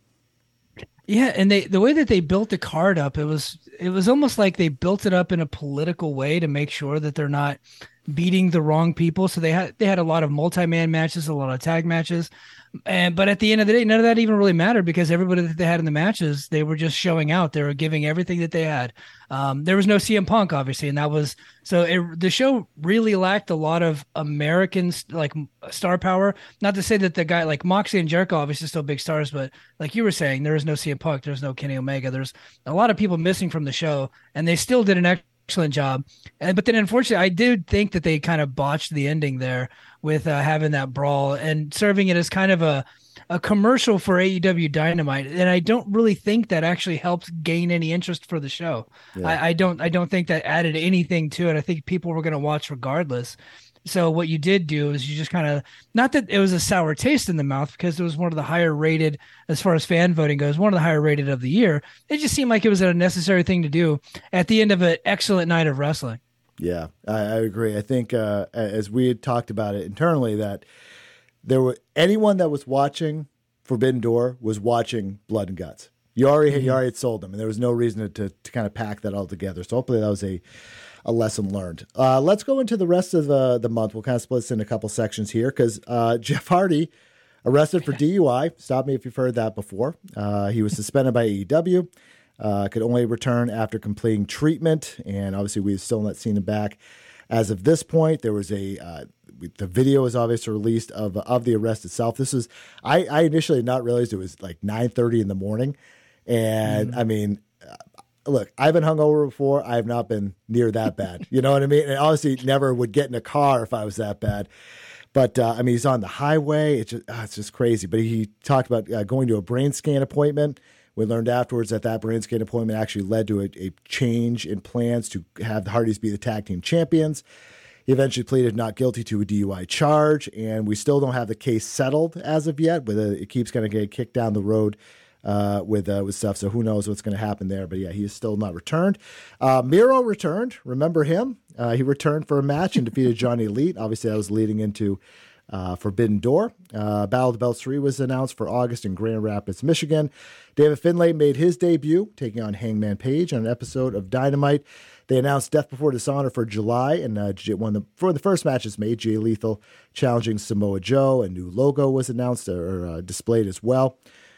Yeah, and the way that they built the card up, it was almost like they built it up in a political way to make sure that they're not beating the wrong people. So they had a lot of multi-man matches, a lot of tag matches. But at the end of the day, none of that even really mattered because everybody that they had in the matches, they were just showing out. They were giving everything that they had. There was no CM Punk, obviously, and that was the show really lacked a lot of American like star power. Not to say that the guy like Moxley and Jericho obviously still big stars, but like you were saying, there was no CM Punk, there's no Kenny Omega, there's a lot of people missing from the show, and they still did an excellent job. But then unfortunately, I did think that they kind of botched the ending there with having that brawl and serving it as kind of a commercial for AEW Dynamite. And I don't really think that actually helped gain any interest for the show. Yeah. I don't think that added anything to it. I think people were going to watch regardless. So what you did do is you just kind of, not that it was a sour taste in the mouth because it was one of the higher rated, as far as fan voting goes, one of the higher rated of the year. It just seemed like it was a necessary thing to do at the end of an excellent night of wrestling. Yeah, I agree. I think as we had talked about it internally, that there were anyone that was watching Forbidden Door was watching Blood and Guts. You already had sold them, and there was no reason to kind of pack that all together. So hopefully that was a lesson learned. Let's go into the rest of the month. We'll kind of split this in a couple sections here because Jeff Hardy arrested for DUI. Stop me if you've heard that before. He was suspended by AEW. Could only return after completing treatment, and obviously we've still not seen him back. As of this point, there was the video is obviously released of the arrest itself. This is I initially did not realize it was like 9:30 in the morning, and I mean, look, I've been hungover before. I have not been near that bad. You know what I mean? And obviously, never would get in a car if I was that bad. But I mean, he's on the highway. It's just crazy. But he talked about going to a brain scan appointment. We learned afterwards that brain scan appointment actually led to a change in plans to have the Hardys be the tag team champions. He eventually pleaded not guilty to a DUI charge, and we still don't have the case settled as of yet. But it keeps going to get kicked down the road with stuff. So who knows what's going to happen there? But yeah, he is still not returned. Miro returned. Remember him? He returned for a match and defeated Johnny Elite. Obviously, that was leading into Forbidden Door. Battle of the Belts 3 was announced for August in Grand Rapids, Michigan. David Finlay made his debut, taking on Hangman Page on an episode of Dynamite. They announced Death Before Dishonor for July, and for the first matches made, Jay Lethal challenging Samoa Joe. A new logo was announced or displayed as well.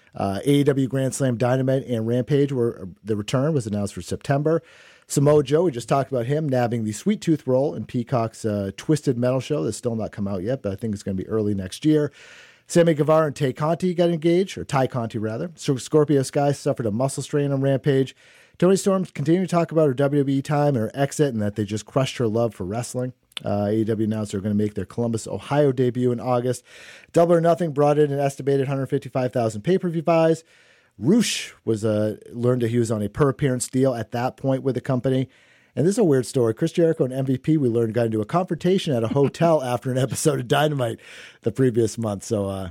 AEW Grand Slam Dynamite and Rampage the return was announced for September. Samoa Joe, we just talked about him nabbing the Sweet Tooth role in Peacock's Twisted Metal show. That's still not come out yet, but I think it's going to be early next year. Sammy Guevara and Tay Conti got engaged, or Ty Conti rather. Scorpio Sky suffered a muscle strain on Rampage. Toni Storm continued to talk about her WWE time and her exit and that they just crushed her love for wrestling. AEW announced they're going to make their Columbus, Ohio debut in August. Double or Nothing brought in an estimated 155,000 pay-per-view buys. Roosh was learned that he was on a per-appearance deal at that point with the company. And this is a weird story. Chris Jericho and MVP, we learned, got into a confrontation at a hotel after an episode of Dynamite the previous month. So,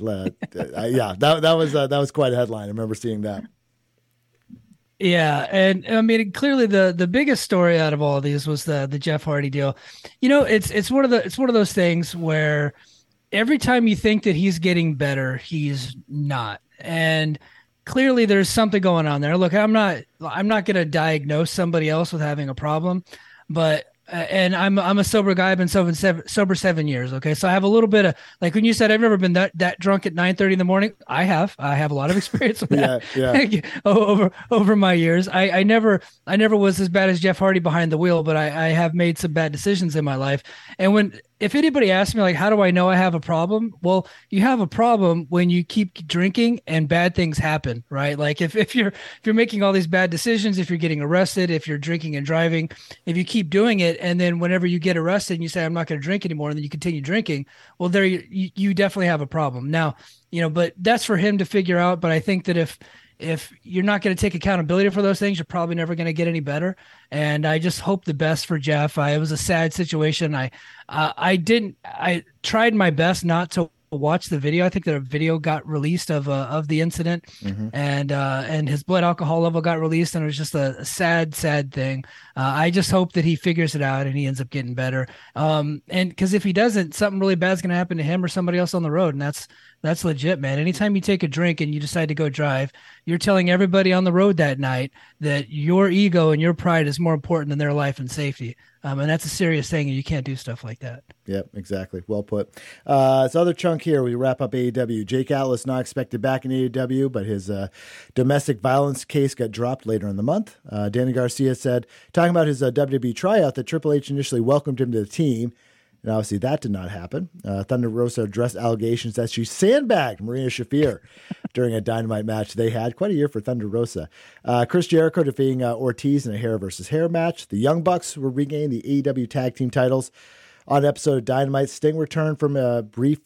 that was quite a headline. I remember seeing that. Yeah, and I mean, clearly the biggest story out of all of these was the Jeff Hardy deal. You know, it's one of those things where every time you think that he's getting better, he's not. And clearly there's something going on there. Look, I'm not going to diagnose somebody else with having a problem, but and I'm a sober guy. I've been sober 7 years. Okay. So I have a little bit of, like when you said, I've never been that drunk at 9:30 in the morning. I have a lot of experience with that. Yeah. over my years. I never was as bad as Jeff Hardy behind the wheel, but I have made some bad decisions in my life. And if anybody asks me, like, how do I know I have a problem? Well, you have a problem when you keep drinking and bad things happen, right? Like if you're making all these bad decisions, if you're getting arrested, if you're drinking and driving, if you keep doing it, and then whenever you get arrested and you say, I'm not going to drink anymore, and then you continue drinking, well, there you definitely have a problem. Now, you know, but that's for him to figure out. But I think that if you're not going to take accountability for those things, you're probably never going to get any better. And I just hope the best for Jeff. It was a sad situation. I tried my best not to watch the video. I think that a video got released of the incident, and his blood alcohol level got released, and it was just a sad, sad thing. I just hope that he figures it out and he ends up getting better. And because if he doesn't, something really bad is going to happen to him or somebody else on the road, and that's legit, man. Anytime you take a drink and you decide to go drive, you're telling everybody on the road that night that your ego and your pride is more important than their life and safety. And that's a serious thing, and you can't do stuff like that. Yep, exactly. Well put. This other chunk here, we wrap up AEW. Jake Atlas not expected back in AEW, but his domestic violence case got dropped later in the month. Danny Garcia said, talking about his WWE tryout, that Triple H initially welcomed him to the team, and obviously that did not happen. Thunder Rosa addressed allegations that she sandbagged Marina Shafir during a Dynamite match they had. Quite a year for Thunder Rosa. Chris Jericho defeating Ortiz in a hair versus hair match. The Young Bucks were regaining the AEW tag team titles on an episode of Dynamite. Sting returned from a brief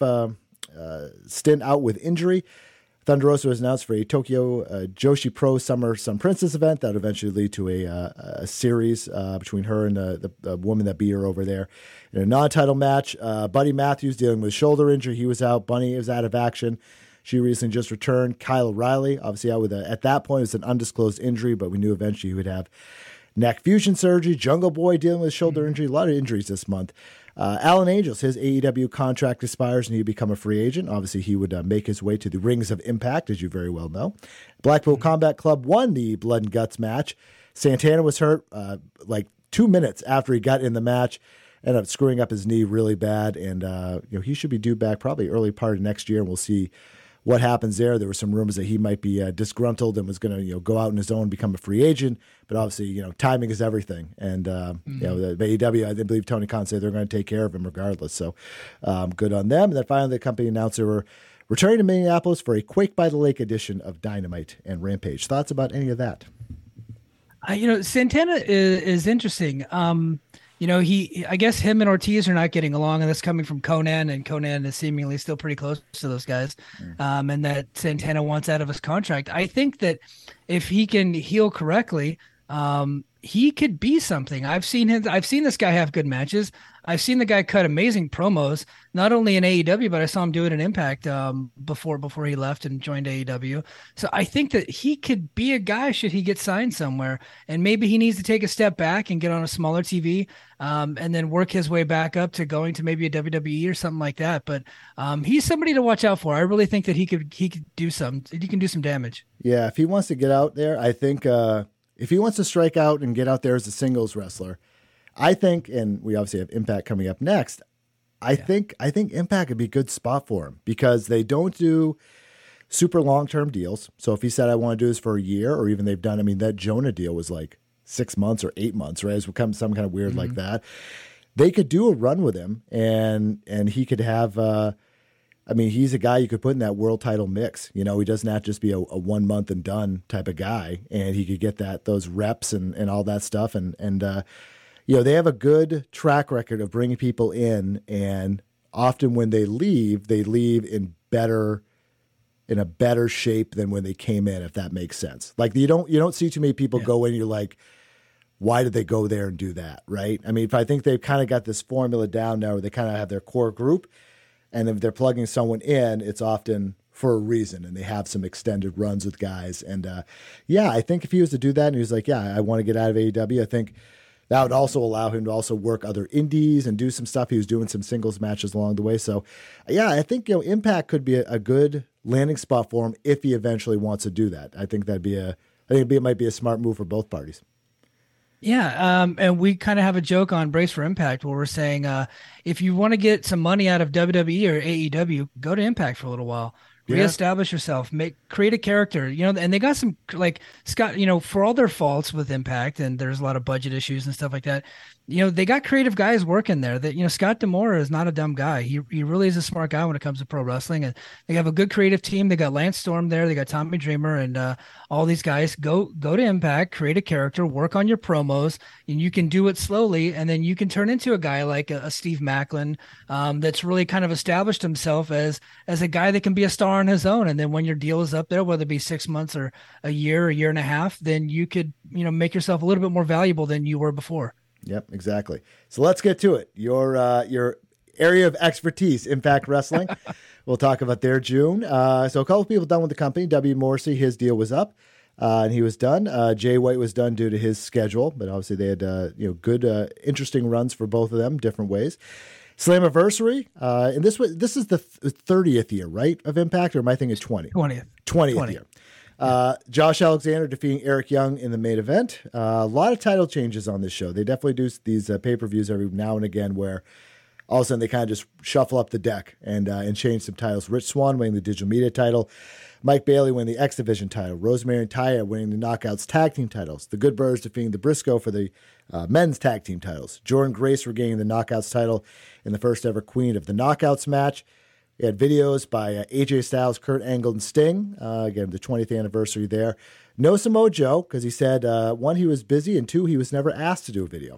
stint out with injury. Thunder Rosa was announced for a Tokyo Joshi Pro Summer Sun Princess event that would eventually lead to a series between her and the woman that beat her over there in a non-title match. Buddy Matthews dealing with shoulder injury. He was out. Bunny was out of action. She recently just returned. Kyle O'Reilly, obviously out with at that point, it was an undisclosed injury, but we knew eventually he would have neck fusion surgery. Jungle Boy dealing with shoulder injury. A lot of injuries this month. Alan Angels, his AEW contract expires and he'd become a free agent. Obviously, he would make his way to the Rings of Impact, as you very well know. Blackpool Combat Club won the Blood and Guts match. Santana was hurt like 2 minutes after he got in the match, ended up screwing up his knee really bad, and he should be due back probably early part of next year, and we'll see what happens there. There were some rumors that he might be disgruntled and was going to go out on his own and become a free agent. But obviously, timing is everything. And, the AEW, I believe Tony Khan said they're going to take care of him regardless. So good on them. And then finally, the company announced they were returning to Minneapolis for a Quake by the Lake edition of Dynamite and Rampage. Thoughts about any of that? Santana is interesting. I guess him and Ortiz are not getting along, and that's coming from Conan, and Conan is seemingly still pretty close to those guys. And that Santana wants out of his contract. I think that if he can heal correctly, he could be something. I've seen this guy have good matches. I've seen the guy cut amazing promos, not only in AEW, but I saw him do it in Impact before he left and joined AEW. So I think that he could be a guy should he get signed somewhere. And maybe he needs to take a step back and get on a smaller TV and then work his way back up to going to maybe a WWE or something like that. But he's somebody to watch out for. I really think that he could do something. He can do some damage. Yeah, if he wants to get out there, I think if he wants to strike out and get out there as a singles wrestler, I think, and we obviously have Impact coming up next, I think Impact would be a good spot for him because they don't do super long-term deals. So if he said, I want to do this for a year, or even they've done, that Jonah deal was like 6 months or 8 months, right? It's become some kind of weird like that. They could do a run with him and he could have, he's a guy you could put in that world title mix. He doesn't have to just be a 1 month and done type of guy, and he could get those reps and all that stuff. They have a good track record of bringing people in, and often when they leave in a better shape than when they came in, if that makes sense. Like you don't see too many people go in, you're like, why did they go there and do that, right? If I think they've kind of got this formula down now where they kind of have their core group, and if they're plugging someone in, it's often for a reason, and they have some extended runs with guys. And I think if he was to do that and he was like, I want to get out of AEW, I think that would also allow him to also work other indies and do some stuff. He was doing some singles matches along the way. So, I think Impact could be a good landing spot for him if he eventually wants to do that. I think it might be a smart move for both parties. Yeah, and we kind of have a joke on Brace for Impact where we're saying if you want to get some money out of WWE or AEW, go to Impact for a little while. Reestablish yourself, create a character, and they got some, like Scott, for all their faults with Impact, and there's a lot of budget issues and stuff like that. They got creative guys working there that, Scott D'Amore is not a dumb guy. He really is a smart guy when it comes to pro wrestling, and they have a good creative team. They got Lance Storm there. They got Tommy Dreamer and all these guys. Go to Impact, create a character, work on your promos, and you can do it slowly. And then you can turn into a guy like a Steve Maclin that's really kind of established himself as a guy that can be a star on his own. And then when your deal is up there, whether it be 6 months or a year and a half, then you could, make yourself a little bit more valuable than you were before. Yep, exactly. So let's get to it. Your area of expertise, Impact Wrestling. We'll talk about their June. So a couple of people done with the company. W. Morrissey, his deal was up, and he was done. Jay White was done due to his schedule, but obviously they had good, interesting runs for both of them, different ways. Slammiversary, and this is the 30th year, right, of Impact, or am I thinking 20? 20th year. Josh Alexander defeating Eric Young in the main event. A lot of title changes on this show. They definitely do these pay-per-views every now and again where all of a sudden they kind of just shuffle up the deck and change some titles. Rich Swann winning the digital media title. Mike Bailey winning the X Division title. Rosemary and Taya winning the Knockouts tag team titles. The Good Brothers defeating the Briscoe for the men's tag team titles. Jordan Grace regaining the Knockouts title in the first ever Queen of the Knockouts match. We had videos by AJ Styles, Kurt Angle, and Sting. Again, the 20th anniversary there. No Samoa Joe, because he said, one, he was busy, and two, he was never asked to do a video.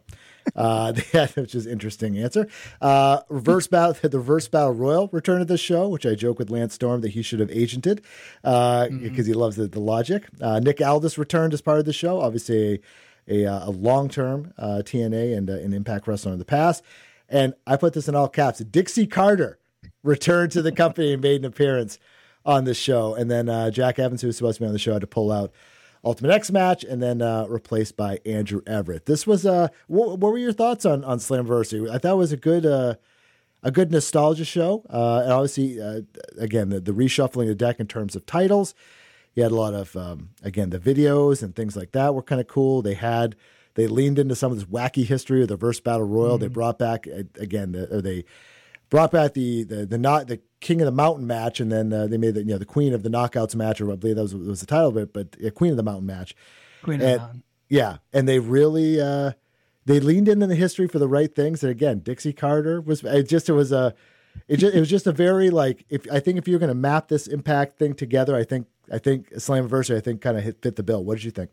Which is an interesting answer. The Reverse Battle Royal returned to the show, which I joke with Lance Storm that he should have agented because he loves the logic. Nick Aldis returned as part of the show, obviously a long-term TNA and an Impact wrestler in the past. And I put this in all caps. Dixie Carter returned to the company and made an appearance on the show. And then Jack Evans, who was supposed to be on the show, had to pull out Ultimate X match and then replaced by Andrew Everett. This was what were your thoughts on Slammiversary? I thought it was a good nostalgia show. And obviously, again, the reshuffling of the deck in terms of titles. You had a lot of, again, the videos and things like that were kind of cool. They leaned into some of this wacky history of the Reverse Battle Royal. They brought back, they brought back the King of the Mountain match, and then they made the Queen of the Knockouts match, or I believe that was the title of it, but Queen of the Mountain match. Queen of the Mountain. Yeah, and they really they leaned into the history for the right things. And again, Dixie Carter was just a very if you're going to map this Impact thing together, I think Slammiversary kind of fit the bill. What did you think?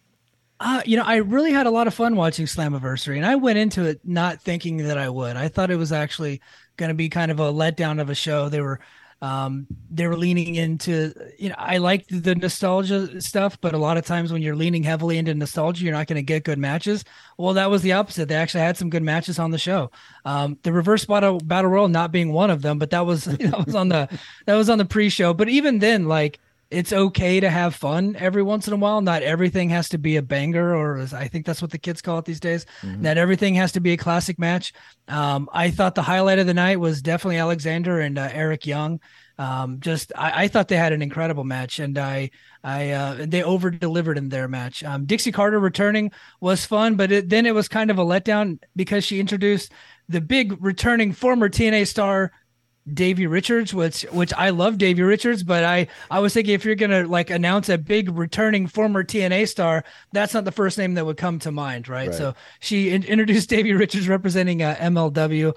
I really had a lot of fun watching Slammiversary, and I went into it not thinking that I would. I thought it was actually going to be kind of a letdown of a show. They were leaning into, I liked the nostalgia stuff, but a lot of times when you're leaning heavily into nostalgia, you're not going to get good matches. Well, that was the opposite. They actually had some good matches on the show. The Reverse Battle Royal not being one of them, but that was on the pre-show. But even then, it's okay to have fun every once in a while. Not everything has to be a banger, or I think that's what the kids call it these days. Mm-hmm. Not everything has to be a classic match. I thought the highlight of the night was definitely Alexander and Eric Young. I thought they had an incredible match, and they over delivered in their match. Dixie Carter returning was fun, but then it was kind of a letdown because she introduced the big returning former TNA star Davey Richards, which I love Davey Richards, but I was thinking if you're gonna announce a big returning former TNA star, that's not the first name that would come to mind, right? So she introduced Davey Richards representing MLW,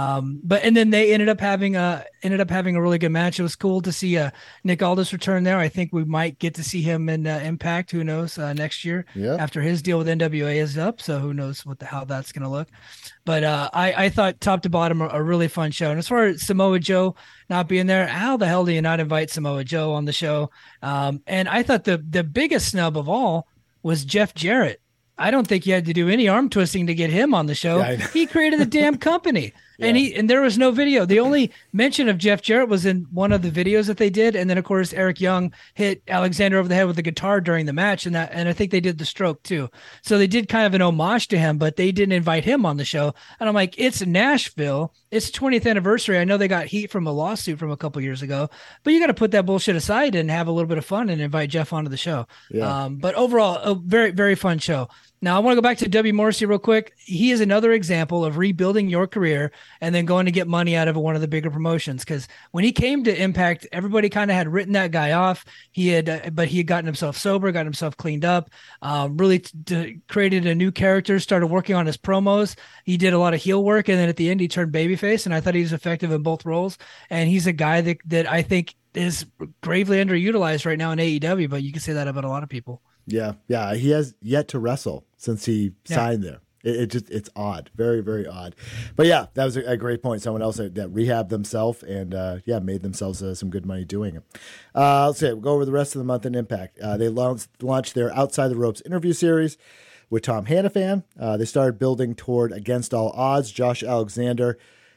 and then they ended up having a really good match. It was cool to see Nick Aldis return there. I think we might get to see him in Impact. Who knows next year after his deal with NWA is up. So who knows how that's gonna look. But I thought top to bottom a really fun show. And as far as Samoa Joe not being there, how the hell do you not invite Samoa Joe on the show? And I thought the biggest snub of all was Jeff Jarrett. I don't think you had to do any arm twisting to get him on the show. Yeah, he created the damn company. And there was no video. The only mention of Jeff Jarrett was in one of the videos that they did. And then of course, Eric Young hit Alexander over the head with the guitar during the match. And I think they did the stroke too. So they did kind of an homage to him, but they didn't invite him on the show. And I'm like, it's Nashville. It's 20th anniversary. I know they got heat from a lawsuit from a couple years ago, but you got to put that bullshit aside and have a little bit of fun and invite Jeff onto the show. Yeah. But overall, a very, very fun show. Now, I want to go back to W. Morrissey real quick. He is another example of rebuilding your career and then going to get money out of one of the bigger promotions. Because when he came to Impact, everybody kind of had written that guy off. But he had gotten himself sober, gotten himself cleaned up, really created a new character, started working on his promos. He did a lot of heel work, and then at the end, he turned babyface, and I thought he was effective in both roles. And he's a guy that I think is gravely underutilized right now in AEW, but you can say that about a lot of people. Yeah. He has yet to wrestle since he signed there. It's odd, very, very odd. But yeah, that was a great point. Someone else that rehabbed themselves and made themselves some good money doing it. Let's see. We'll go over the rest of the month in Impact. They launched their Outside the Ropes interview series with Tom Hannafan. They started building toward Against All Odds. Josh Alexander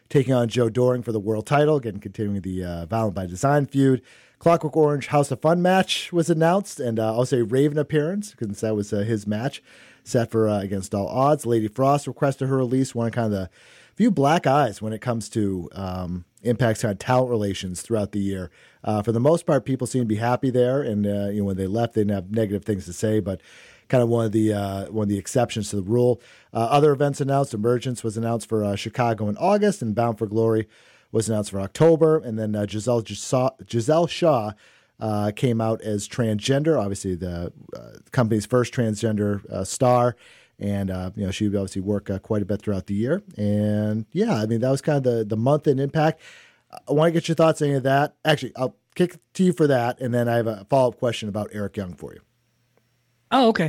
taking on Joe Doring for the world title, again, continuing the Violent by Design feud. Clockwork Orange House of Fun match was announced, and also a Raven appearance, because that was his match, set for against all odds. Lady Frost requested her release, one of kind of the few black eyes when it comes to Impact's kind of talent relations throughout the year. For the most part, people seem to be happy there, and when they left, they didn't have negative things to say, but kind of one of the exceptions to the rule. Other events announced. Emergence was announced for Chicago in August, and Bound for Glory was announced for October. And then Giselle Shaw came out as transgender, obviously the company's first transgender star. And, she would obviously work quite a bit throughout the year. And, yeah, I mean, that was kind of the month in Impact. I want to get your thoughts on any of that. Actually, I'll kick it to you for that, and then I have a follow-up question about Eric Young for you. Oh, okay.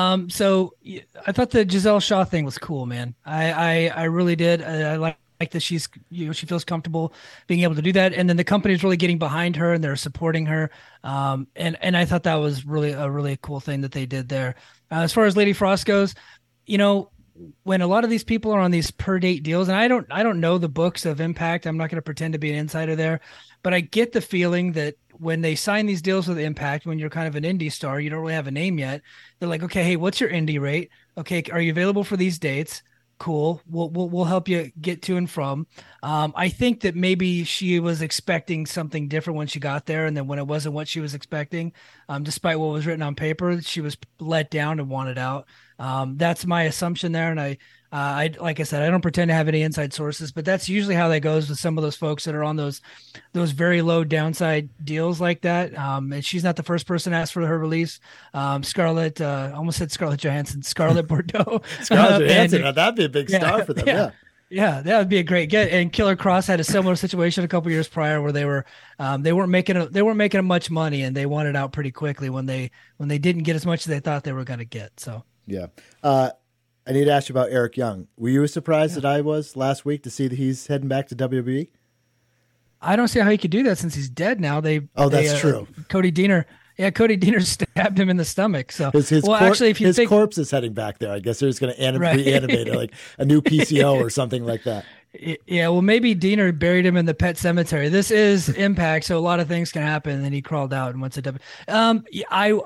So I thought the Giselle Shaw thing was cool, man. I really did. I like that she's, she feels comfortable being able to do that. And then the company is really getting behind her and they're supporting her. And I thought that was really a cool thing that they did there. As far as Lady Frost goes, when a lot of these people are on these per date deals, and I don't know the books of Impact, I'm not going to pretend to be an insider there, but I get the feeling that when they sign these deals with Impact, when you're kind of an indie star, you don't really have a name yet. They're like, okay, hey, what's your indie rate? Okay, are you available for these dates? Cool. We'll help you get to and from. I think that maybe she was expecting something different when she got there, and then when it wasn't what she was expecting, despite what was written on paper, she was let down and wanted out. That's my assumption there, and I like I said, I don't pretend to have any inside sources, but that's usually how that goes with some of those folks that are on those very low downside deals like that. And she's not the first person to ask for her release. Scarlett, almost said Scarlett Johansson, Scarlett Bordeaux. Scarlett Johansson, that'd be a big star for them. Yeah, that would be a great get. And Killer Cross had a similar situation a couple years prior where they weren't making much money, and they wanted out pretty quickly when they didn't get as much as they thought they were going to get. So yeah. I need to ask you about Eric Young. Were you as surprised that I was last week to see that he's heading back to WWE? I don't see how he could do that since he's dead now. That's true. Cody Deaner stabbed him in the stomach. So his corpse is heading back there. I guess they're just going to reanimate it, like a new PCO or something like that. Yeah, well, maybe Deaner buried him in the pet cemetery. This is Impact, so a lot of things can happen. And then he crawled out and went to WWE.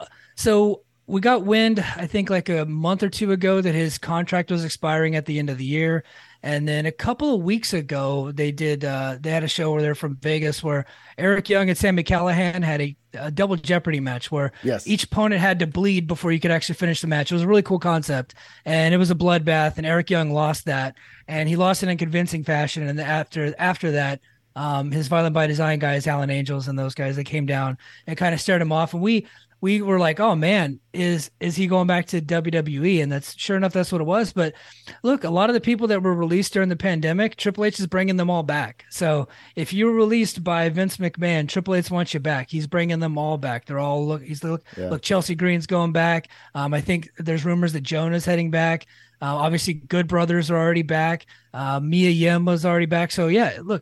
We got wind, I think like a month or two ago, that his contract was expiring at the end of the year. And then a couple of weeks ago, they had a show where they're from Vegas where Eric Young and Sami Callihan had a double Jeopardy match where each opponent had to bleed before you could actually finish the match. It was a really cool concept, and it was a bloodbath, and Eric Young lost that, and he lost it in convincing fashion. And after that, his Violent by Design guys, Alan Angels and those guys, they came down and kind of stared him off. And we were like, oh man, is he going back to WWE? And that's sure enough, that's what it was. But look, a lot of the people that were released during the pandemic, Triple H is bringing them all back. So if you were released by Vince McMahon, Triple H wants you back. He's bringing them all back. They're all look, Chelsea Green's going back. I think there's rumors that Jonah's heading back. Obviously Good Brothers are already back. Mia Yim was already back. So yeah, look,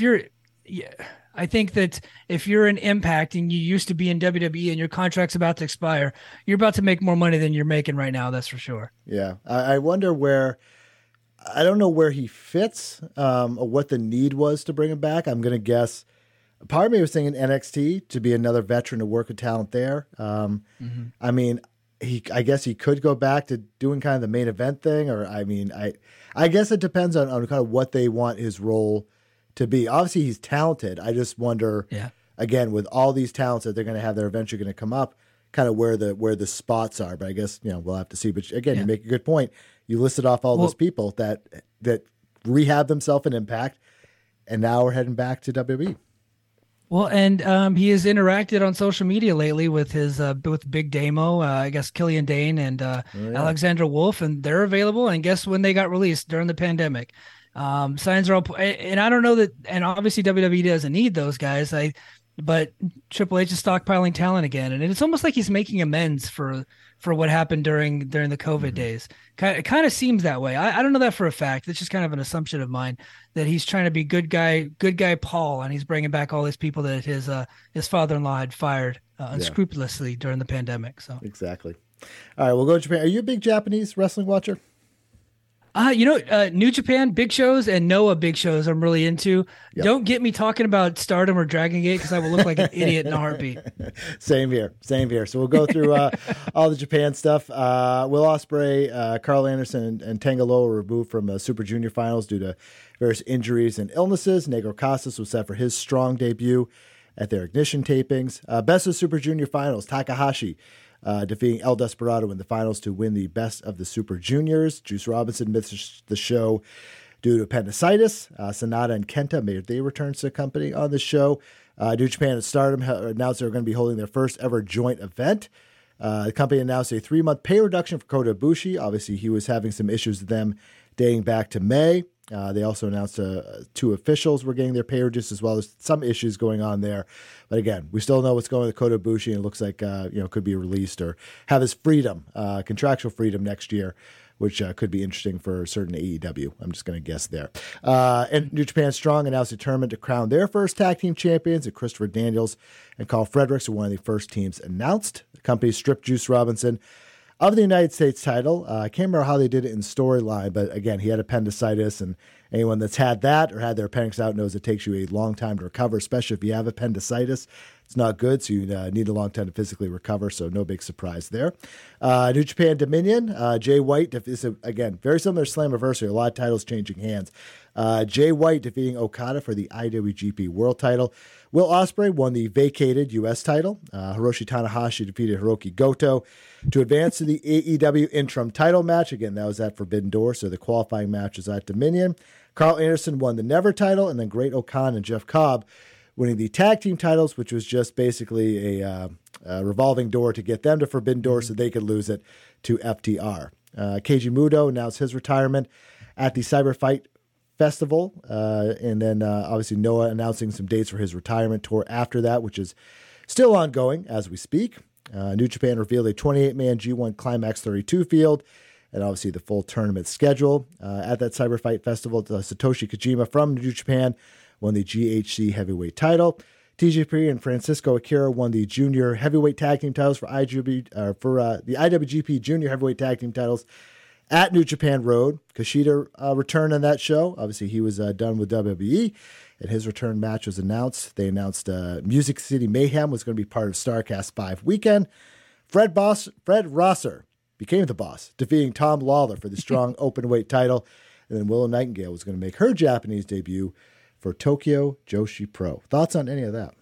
I think that if you're an Impact and you used to be in WWE and your contract's about to expire, you're about to make more money than you're making right now. That's for sure. Yeah. I wonder I don't know where he fits, or what the need was to bring him back. I'm going to guess part of me was thinking NXT to be another veteran to work with talent there. I mean, I guess he could go back to doing kind of the main event thing, or I guess it depends on kind of what they want his role to be. Obviously, he's talented. I just wonder, again, with all these talents that they're going to have that are eventually going to come up, kind of where the spots are. But I guess we'll have to see. But again, you make a good point. You listed off all those people that rehab themselves in Impact, and now we're heading back to WWE. Well, and he has interacted on social media lately with his with Big Damo, I guess Killian Dane and Alexandra Wolf, and they're available. And guess when they got released? During the pandemic. Signs are all, and I don't know that, and obviously WWE doesn't need those guys. But Triple H is stockpiling talent again, and it's almost like he's making amends for what happened during the COVID days. It kind of seems that way. I don't know that for a fact. It's just kind of an assumption of mine that he's trying to be good guy Paul, and he's bringing back all these people that his father-in-law had fired unscrupulously during the pandemic. So exactly. All right, we'll go to Japan. Are you a big Japanese wrestling watcher? New Japan big shows and Noah big shows I'm really into. Yep. Don't get me talking about Stardom or Dragon Gate because I will look like an idiot in a heartbeat. Same here. So we'll go through all the Japan stuff. Will Ospreay, Carl Anderson, and Tanga Loa were removed from Super Junior finals due to various injuries and illnesses. Negro Casas was set for his strong debut at their Ignition tapings. Best of Super Junior finals, Takahashi defeating El Desperado in the finals to win the Best of the Super Juniors. Juice Robinson missed the show due to appendicitis. Sanada and Kenta made their returns to the company on the show. New Japan and Stardom announced they were going to be holding their first ever joint event. The company announced a 3-month pay reduction for Kota Ibushi. Obviously, he was having some issues with them dating back to May. They also announced 2 officials were getting their pay reduced as well. There's some issues going on there. But again, we still know what's going on with Kota Ibushi, and it looks like could be released or have his freedom, contractual freedom next year, which could be interesting for certain AEW. I'm just going to guess there. And New Japan Strong announced a tournament to crown their first tag team champions, and Christopher Daniels and Carl Fredericks are one of the first teams announced. The company stripped Juice Robinson of the United States title. I can't remember how they did it in storyline, but again, he had appendicitis, and anyone that's had that or had their appendix out knows it takes you a long time to recover, especially if you have appendicitis. It's not good, so you need a long time to physically recover, so no big surprise there. New Japan Dominion, Jay White, again, very similar to Slammiversary, a lot of titles changing hands. Jay White defeating Okada for the IWGP World title. Will Ospreay won the vacated U.S. title. Hiroshi Tanahashi defeated Hiroki Goto to advance to the AEW interim title match. Again, that was at Forbidden Door, so the qualifying match was at Dominion. Carl Anderson won the Never title, and then Great O'Khan and Jeff Cobb winning the tag team titles, which was just basically a revolving door to get them to Forbidden Door so they could lose it to FTR. Keiji Muto announced his retirement at the Cyber Fight Festival, and then obviously Noah announcing some dates for his retirement tour after that, which is still ongoing as we speak. New Japan revealed a 28-man G1 Climax 32 field, and obviously the full tournament schedule. At that Cyber Fight Festival, Satoshi Kojima from New Japan won the GHC heavyweight title. TJP and Francisco Akira won the junior heavyweight tag team titles for the IWGP junior heavyweight tag team titles at New Japan Road. Kushida returned on that show. Obviously, he was done with WWE, and his return match was announced. They announced Music City Mayhem was going to be part of StarCast 5 weekend. Fred Rosser became the boss, defeating Tom Lawler for the strong openweight title. And then Willow Nightingale was going to make her Japanese debut for Tokyo Joshi Pro. Thoughts on any of that?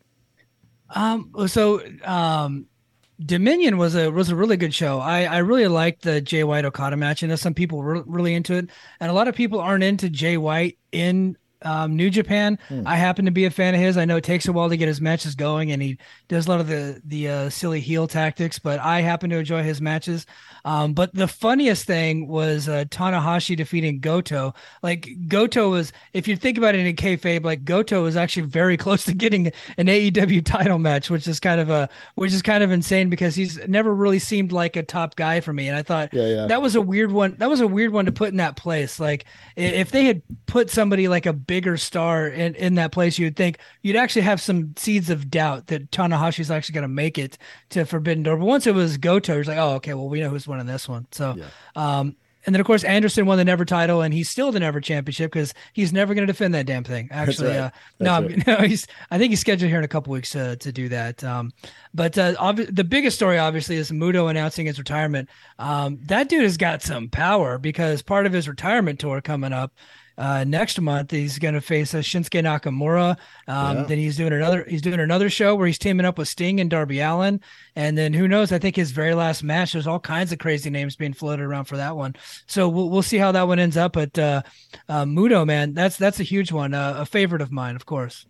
Dominion was a really good show. I really liked the Jay White Okada match. I know some people were really into it, and a lot of people aren't into Jay White in New Japan. I happen to be a fan of his. I know it takes a while to get his matches going, and he does a lot of the silly heel tactics, but I happen to enjoy his matches. But the funniest thing was Tanahashi defeating Goto. Like, Goto was, if you think about it in kayfabe, like, Goto was actually very close to getting an AEW title match, which is kind of insane because he's never really seemed like a top guy for me. And I thought that was a weird one. That was a weird one to put in that place. Like, if they had put somebody like a bigger star in that place, you'd think you'd actually have some seeds of doubt that Tanahashi's actually going to make it to Forbidden Door. But once it was Goto, it's like, oh, okay, well, we know who's winning this one. So, and then of course Anderson won the Never title, and he's still the Never championship because he's never going to defend that damn thing. Actually, no, I think he's scheduled here in a couple weeks to do that. But the biggest story obviously is Muto announcing his retirement. That dude has got some power because part of his retirement tour coming up next month, he's going to face Shinsuke Nakamura. Then he's doing another show where he's teaming up with Sting and Darby Allin. And then who knows? I think his very last match, there's all kinds of crazy names being floated around for that one. So we'll see how that one ends up. But Muto, man, that's a huge one. A favorite of mine, of course.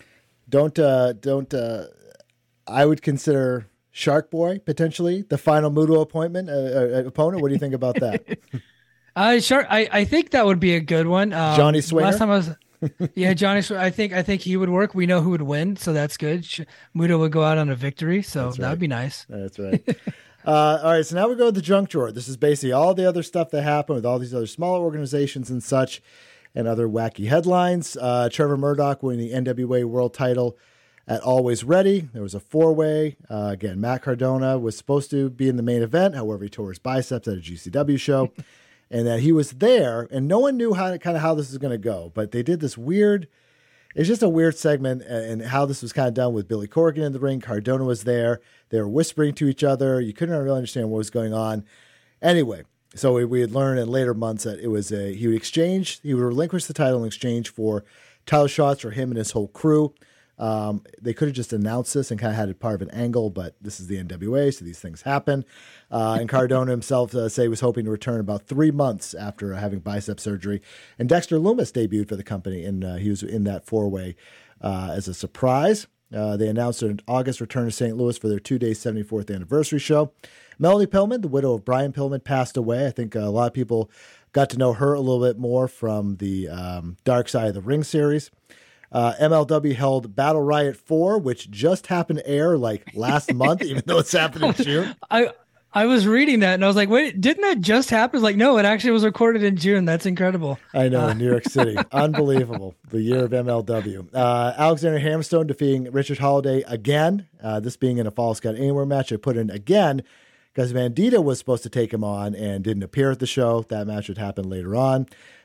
I would consider Shark Boy potentially the final Muto opponent. What do you think about that? Sure. I think that would be a good one. Johnny Swinger. Last time I was, Johnny Swinger. I think he would work. We know who would win, so that's good. Muto would go out on a victory, so that would be nice. That's right. All right, so now we go to the junk drawer. This is basically all the other stuff that happened with all these other smaller organizations and such, and other wacky headlines. Trevor Murdoch winning the NWA World Title at Always Ready. There was a 4-way. Again, Matt Cardona was supposed to be in the main event. However, he tore his biceps at a GCW show. and that he was there, and no one knew how this was going to go. But they did this weird. It's just a weird segment, and how this was kind of done with Billy Corgan in the ring. Cardona was there. They were whispering to each other. You couldn't really understand what was going on. Anyway, so we had learned in later months that it was he would relinquish the title in exchange for title shots for him and his whole crew. They could have just announced this and kind of had it part of an angle, but this is the NWA, so these things happen. And Cardona himself said he was hoping to return about 3 months after having bicep surgery. And Dexter Lumis debuted for the company, and he was in that four-way as a surprise. They announced an August return to St. Louis for their 2-day 74th anniversary show. Melanie Pillman, the widow of Brian Pillman, passed away. I think a lot of people got to know her a little bit more from the Dark Side of the Ring series. MLW held Battle Riot 4, which just happened to air like last month, even though it's happened in June. I was reading that and I was like, wait, didn't that just happen? Like, no, it actually was recorded in June. That's incredible. I know, in New York City. Unbelievable. The year of MLW. Alexander Hammerstone defeating Richard Holiday again. This being in a Falls Count Anywhere match. I put in again because Bandito was supposed to take him on and didn't appear at the show. That match would happen later on.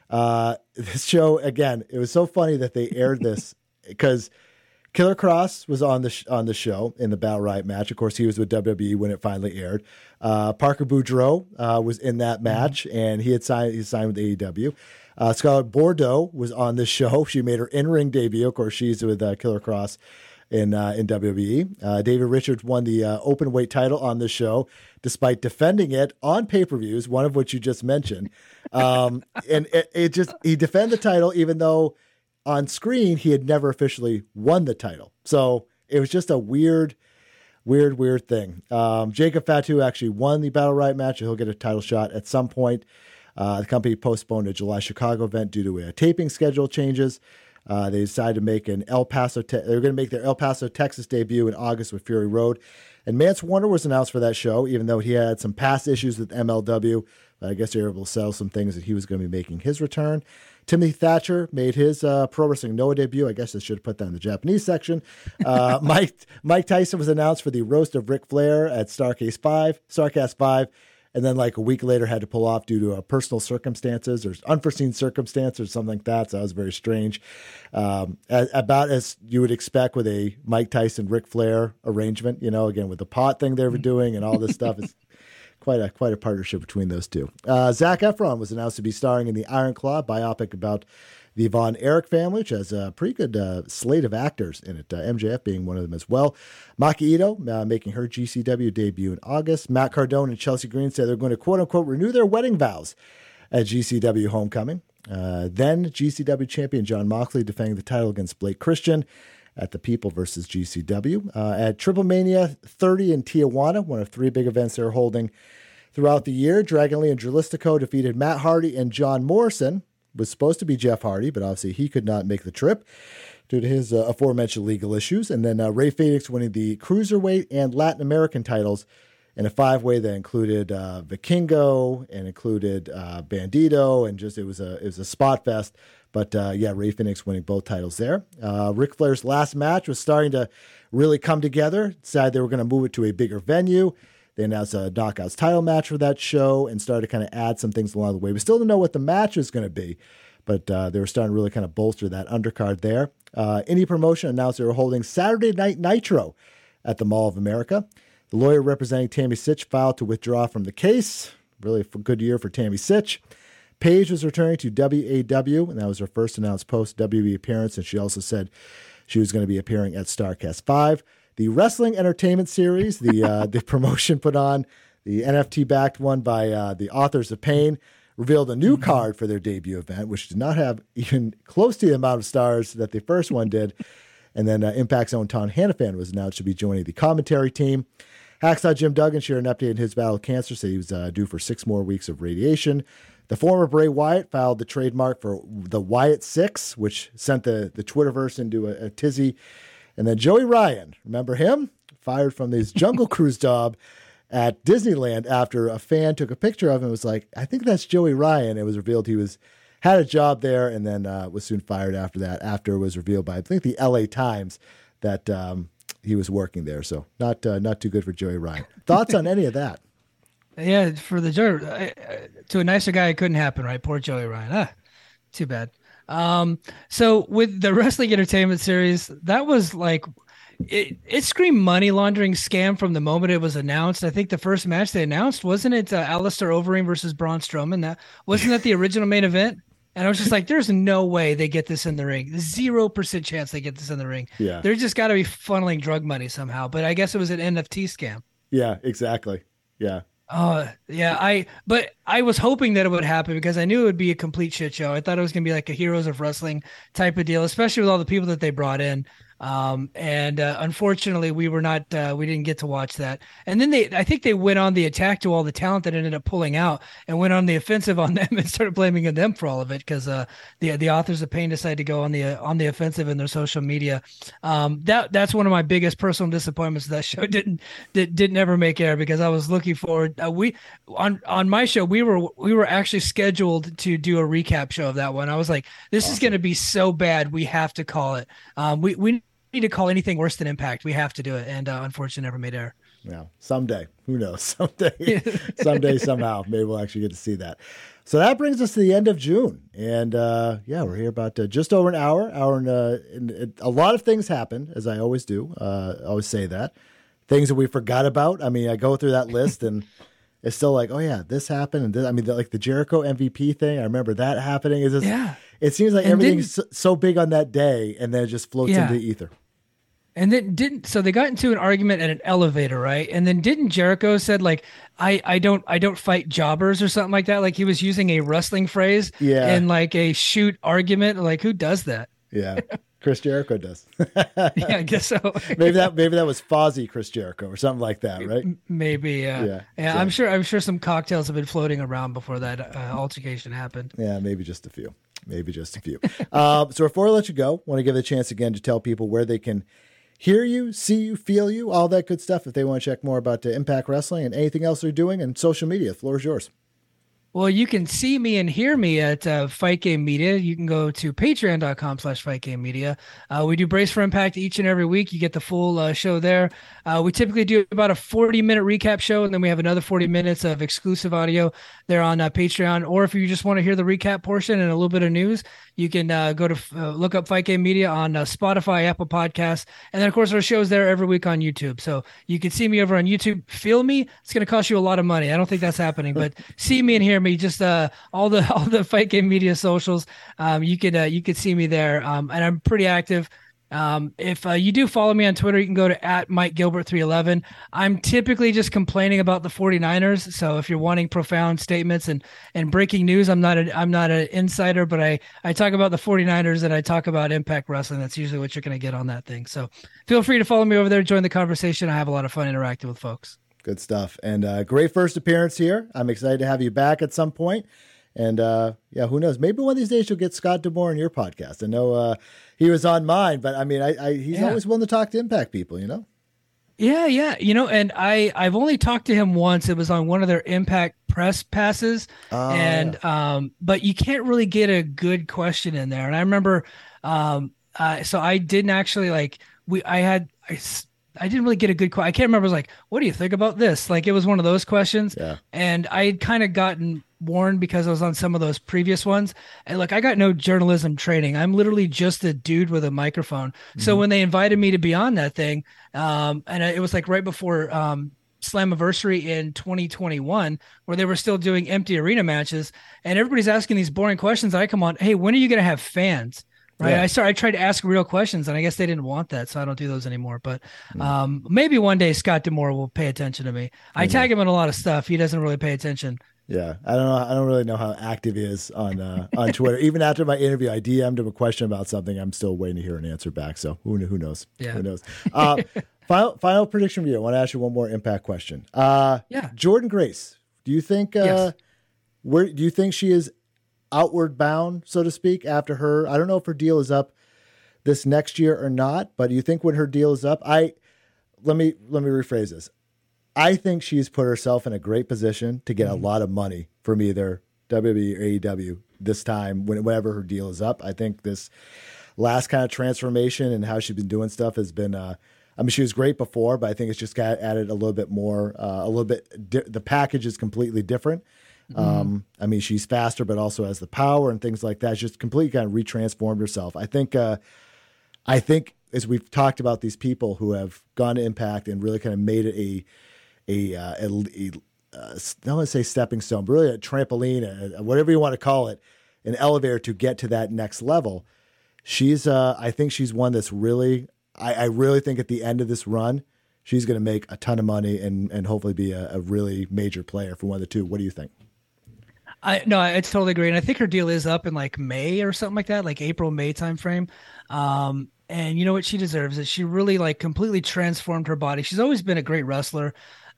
This show, again, it was so funny that they aired this because Killer Kross was on the show in the Battle Riot match. Of course, he was with WWE when it finally aired. Parker Boudreaux was in that match, and he signed with AEW. Scarlett Bordeaux was on this show. She made her in-ring debut. Of course, she's with Killer Kross in WWE. David Richards won the open weight title on this show, despite defending it on pay-per-views, one of which you just mentioned. And he defended the title, even though on screen he had never officially won the title. So it was just a weird thing. Jacob Fatu actually won the Battle Riot match, and he'll get a title shot at some point. The company postponed a July Chicago event due to taping schedule changes. They decided to make they were going to make their El Paso, Texas debut in August with Fury Road. And Mance Warner was announced for that show, even though he had some past issues with MLW. But I guess they were able to settle some things that he was going to be making his return. Timothy Thatcher made his Pro Wrestling Noah debut. I guess I should have put that in the Japanese section. Mike Tyson was announced for the roast of Ric Flair at Starrcast 5. And then like a week later had to pull off due to personal circumstances or unforeseen circumstances or something like that. So that was very strange. About as you would expect with a Mike Tyson, Ric Flair arrangement, again, with the pot thing they were doing and all this stuff. It's quite a partnership between those two. Zac Efron was announced to be starring in the Iron Claw biopic about the Von Erich family, which has a pretty good slate of actors in it, MJF being one of them as well. Maki Ito making her GCW debut in August. Matt Cardone and Chelsea Green said they're going to, quote-unquote, renew their wedding vows at GCW Homecoming. Then GCW champion Jon Moxley defending the title against Blake Christian at the People versus GCW. At Triple Mania 30 in Tijuana, one of 3 big events they're holding throughout the year, Dragon Lee and Dralistico defeated Matt Hardy and John Morrison. Was supposed to be Jeff Hardy, but obviously he could not make the trip due to his aforementioned legal issues. And then Rey Fenix winning the Cruiserweight and Latin American titles in a 5-way that included Vikingo and included Bandito, and just it was a spot fest. But Rey Fenix winning both titles there. Ric Flair's last match was starting to really come together. Decided they were going to move it to a bigger venue. They announced a Knockouts title match for that show and started to kind of add some things along the way. We still don't know what the match is going to be, but they were starting to really kind of bolster that undercard there. Indie Promotion announced they were holding Saturday Night Nitro at the Mall of America. The lawyer representing Tammy Sytch filed to withdraw from the case. Really a good year for Tammy Sytch. Paige was returning to WAW, and that was her first announced post-WWE appearance, and she also said she was going to be appearing at Starrcast 5. The Wrestling Entertainment Series, the promotion put on, the NFT-backed one by the Authors of Pain, revealed a new card for their debut event, which did not have even close to the amount of stars that the first one did. And then Impact's own Tom Hannafan was announced to be joining the commentary team. Hacksaw Jim Duggan shared an update in his battle with cancer, said he was due for 6 more weeks of radiation. The former Bray Wyatt filed the trademark for the Wyatt 6, which sent the Twitterverse into a tizzy. And then Joey Ryan, remember him? Fired from his Jungle Cruise job at Disneyland after a fan took a picture of him and was like, I think that's Joey Ryan. It was revealed he had a job there and then was soon fired after that, after it was revealed by, I think, the LA Times that he was working there. So not too good for Joey Ryan. Thoughts on any of that? Yeah, for the to a nicer guy, it couldn't happen, right? Poor Joey Ryan. Too bad. So with the wrestling entertainment series, that was like it screamed money laundering scam from the moment it was announced. I think the first match they announced wasn't it Alistair Overeem versus Braun Strowman? That wasn't that the original main event? And I was just like, there's no way they get this in the ring. 0% chance they get this in the ring. Yeah. They're just got to be funneling drug money somehow. But I guess it was an NFT scam. Yeah, exactly. Yeah. Yeah, but I was hoping that it would happen because I knew it would be a complete shit show. I thought it was gonna be like a Heroes of Wrestling type of deal, especially with all the people that they brought in. And unfortunately, we were not, we didn't get to watch that. And then I think they went on the attack to all the talent that ended up pulling out and went on the offensive on them and started blaming them for all of it because the authors of pain decided to go on the offensive in their social media. That's one of my biggest personal disappointments. That show didn't ever make air because I was looking forward. On my show we were actually scheduled to do a recap show of that one. I was like, this is going to be so bad, we have to call it. We need to call anything worse than Impact. We have to do it, and unfortunately, never made air. Yeah, someday, who knows? Someday, somehow, maybe we'll actually get to see that. So that brings us to the end of June, and we're here about just over an hour. And a lot of things happen, as I always do. I always say that things that we forgot about. I mean, I go through that list and. It's still like, oh yeah, this happened, and this, I mean, like the Jericho MVP thing. I remember that happening. It seems like everything's so big on that day, and then it just floats into the ether. And then so they got into an argument at an elevator, right? And then didn't Jericho said like, I don't fight jobbers or something like that? Like he was using a wrestling phrase, in like a shoot argument. Like who does that? Yeah. Chris Jericho does. Yeah, I guess so. maybe that was Fozzy Chris Jericho or something like that, right? Maybe, yeah. So. I'm sure some cocktails have been floating around before that altercation happened. Yeah, maybe just a few. So before I let you go, I want to give it a chance again to tell people where they can hear you, see you, feel you, all that good stuff. If they want to check more about Impact Wrestling and anything else they're doing, and social media, the floor is yours. Well, you can see me and hear me at Fight Game Media. You can go to patreon.com/Fight Game Media. We do Brace for Impact each and every week. You get the full show there. We typically do about a 40-minute recap show, and then we have another 40 minutes of exclusive audio there on Patreon. Or if you just want to hear the recap portion and a little bit of news, you can go to look up Fight Game Media on Spotify, Apple Podcasts, and then of course our show's there every week on YouTube. So you can see me over on YouTube. Feel me? It's going to cost you a lot of money. I don't think that's happening, but see me and hear me. Just all the Fight Game Media socials. You could see me there, and I'm pretty active. If you do follow me on Twitter, you can go to @MikeGilbert311. I'm typically just complaining about the 49ers. So if you're wanting profound statements and breaking news, I'm not an insider, but I talk about the 49ers and I talk about Impact Wrestling. That's usually what you're going to get on that thing. So feel free to follow me over there, join the conversation. I have a lot of fun interacting with folks. Good stuff. And great first appearance here. I'm excited to have you back at some point. And who knows? Maybe one of these days you'll get Scott D'Amore on your podcast. I know he was on mine, but I mean, he's always willing to talk to Impact people, you know? Yeah. And I've only talked to him once. It was on one of their Impact press passes. But you can't really get a good question in there. And I remember, so I didn't actually I didn't really get a good question. I can't remember. I was like, what do you think about this? Like, it was one of those questions. Yeah. And I had kind of gotten warned because I was on some of those previous ones. And look, I got no journalism training. I'm literally just a dude with a microphone. Mm-hmm. So when they invited me to be on that thing, and it was like right before Slammiversary in 2021, where they were still doing empty arena matches, and everybody's asking these boring questions. I come on, hey, when are you going to have fans? Right. Yeah. I tried to ask real questions, and I guess they didn't want that, so I don't do those anymore. But maybe one day Scott D'Amore will pay attention to me. I tag him in a lot of stuff. He doesn't really pay attention. Yeah, I don't know. I don't really know how active he is on Twitter. Even after my interview, I DM'd him a question about something. I'm still waiting to hear an answer back. So who knows? Yeah. Who knows? Final prediction for you. I want to ask you one more Impact question. Jordynne Grace. Do you think yes. Where do you think she is outward bound, so to speak, after her? I don't know if her deal is up this next year or not, but do you think when her deal is up, let me rephrase this. I think she's put herself in a great position to get a lot of money from either WWE or AEW this time, whenever her deal is up. I think this last kind of transformation and how she's been doing stuff has been, I mean, she was great before, but I think it's just got added a little bit more, the package is completely different. I mean, she's faster, but also has the power and things like that. She's just completely kind of retransformed herself. I think as we've talked about these people who have gone to Impact and really kind of made it I don't want to say stepping stone, but really a trampoline, whatever you want to call it, an elevator to get to that next level. I think she's one that's really, I really think at the end of this run, she's going to make a ton of money and hopefully be a really major player for one of the two. What do you think? I totally agree. And I think her deal is up in like May or something like that, like April, May timeframe. And you know what? She deserves it. She really like completely transformed her body. She's always been a great wrestler.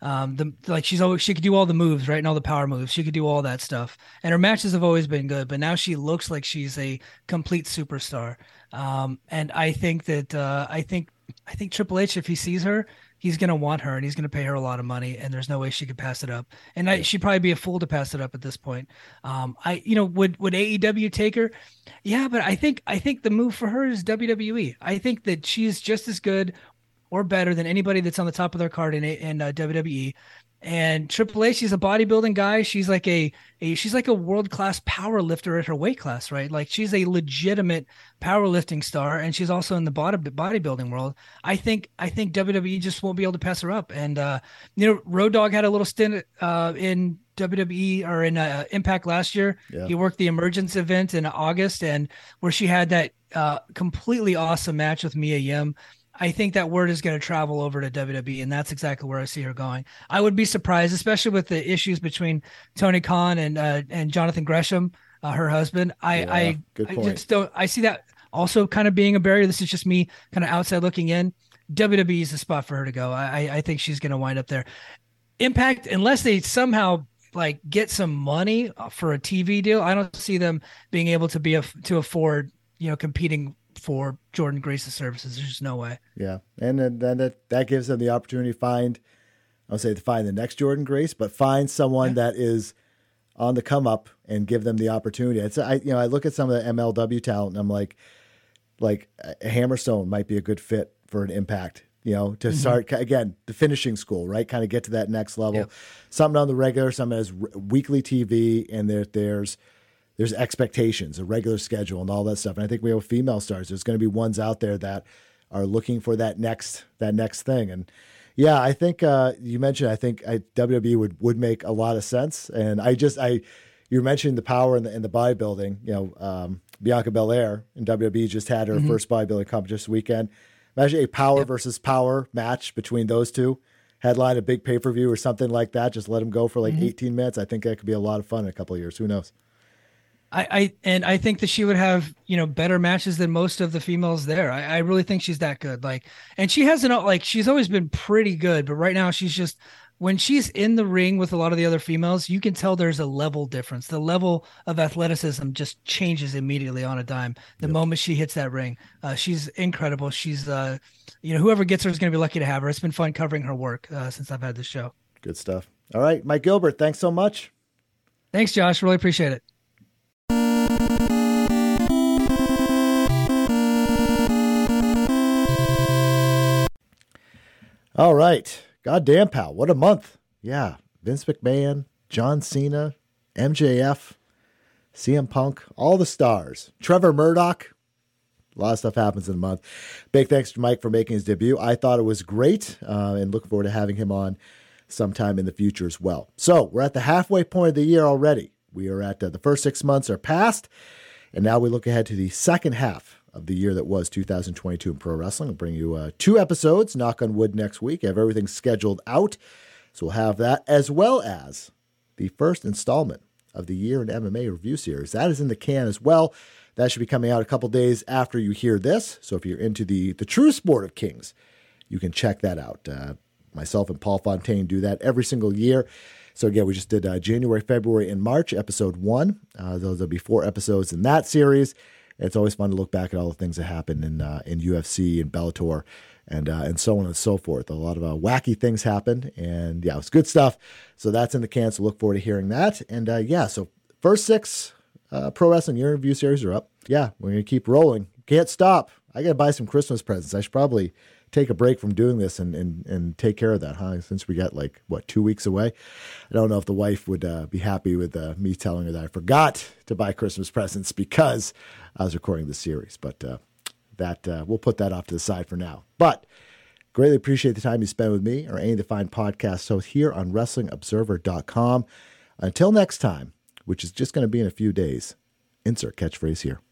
She could do all the moves, right? And all the power moves. She could do all that stuff. And her matches have always been good, but now she looks like she's a complete superstar. And I think that, I think Triple H, if he sees her, he's going to want her and he's going to pay her a lot of money, and there's no way she could pass it up. And she'd probably be a fool to pass it up at this point. Would AEW take her? Yeah, but I think the move for her is WWE. I think that she's just as good or better than anybody that's on the top of their card in WWE. And Triple H, she's a bodybuilding guy. She's like she's like a world-class power lifter at her weight class, right? Like she's a legitimate powerlifting star, and she's also in the bodybuilding world. I think WWE just won't be able to pass her up. And Road Dogg had a little stint in WWE or in Impact last year. Yeah. He worked the Emergence event in August, and where she had that completely awesome match with Mia Yim. I think that word is going to travel over to WWE, and that's exactly where I see her going. I would be surprised, especially with the issues between Tony Khan and Jonathan Gresham, her husband. I just don't. I see that also kind of being a barrier. This is just me kind of outside looking in. WWE is the spot for her to go. I think she's going to wind up there. Impact, unless they somehow like get some money for a TV deal, I don't see them being able to afford competing for Jordynne Grace's services. There's just no way. Yeah. And then that gives them the opportunity to find the next Jordynne Grace, but find someone that is on the come up and give them the opportunity. I look at some of the MLW talent and I'm like Hammerstone might be a good fit for an Impact, to start again, the finishing school, right? Kind of get to that next level. Yep. Something on the regular, something as weekly TV, and there's expectations, a regular schedule, and all that stuff. And I think we have female stars. There's going to be ones out there that are looking for that next thing. And yeah, I think you mentioned, WWE would make a lot of sense. And you mentioned the power and the bodybuilding. Bianca Belair in WWE just had her first bodybuilding competition this weekend. Imagine a power versus power match between those two. Headline a big pay-per-view or something like that. Just let them go for 18 minutes. I think that could be a lot of fun in a couple of years. Who knows? I think that she would have, better matches than most of the females there. I really think she's that good. And she hasn't she's always been pretty good, but right now she's just, when she's in the ring with a lot of the other females, you can tell there's a level difference. The level of athleticism just changes immediately on a dime. The moment she hits that ring, she's incredible. She's, whoever gets her is going to be lucky to have her. It's been fun covering her work since I've had this show. Good stuff. All right, Mike Gilbert, thanks so much. Thanks, Josh. Really appreciate it. All right. Goddamn, pal. What a month. Yeah. Vince McMahon, John Cena, MJF, CM Punk, all the stars. Trevor Murdoch. A lot of stuff happens in a month. Big thanks to Mike for making his debut. I thought it was great, and looking forward to having him on sometime in the future as well. So we're at the halfway point of the year already. We are at the first 6 months are past, and now we look ahead to the second half of the year that was 2022 in pro wrestling. We'll bring you 2 episodes, knock on wood, next week. I have everything scheduled out, so we'll have that, as well as the first installment of the Year in MMA review series. That is in the can as well. That should be coming out a couple days after you hear this, so if you're into the true sport of Kings, you can check that out. Myself and Paul Fontaine do that every single year. So again, we just did January, February, and March, episode 1. Those will be 4 episodes in that series. It's always fun to look back at all the things that happened in UFC and Bellator and so on and so forth. A lot of wacky things happened, and yeah, it was good stuff. So that's in the can, so look forward to hearing that. And so first 6 Pro Wrestling Year in Review series are up. Yeah, we're going to keep rolling. Can't stop. I got to buy some Christmas presents. I should probably take a break from doing this and take care of that, huh? Since we got 2 weeks away. I don't know if the wife would be happy with me telling her that I forgot to buy Christmas presents because I was recording the series, but we'll put that off to the side for now. But greatly appreciate the time you spend with me or any of the fine podcast hosts here on WrestlingObserver.com. Until next time, which is just going to be in a few days, insert catchphrase here.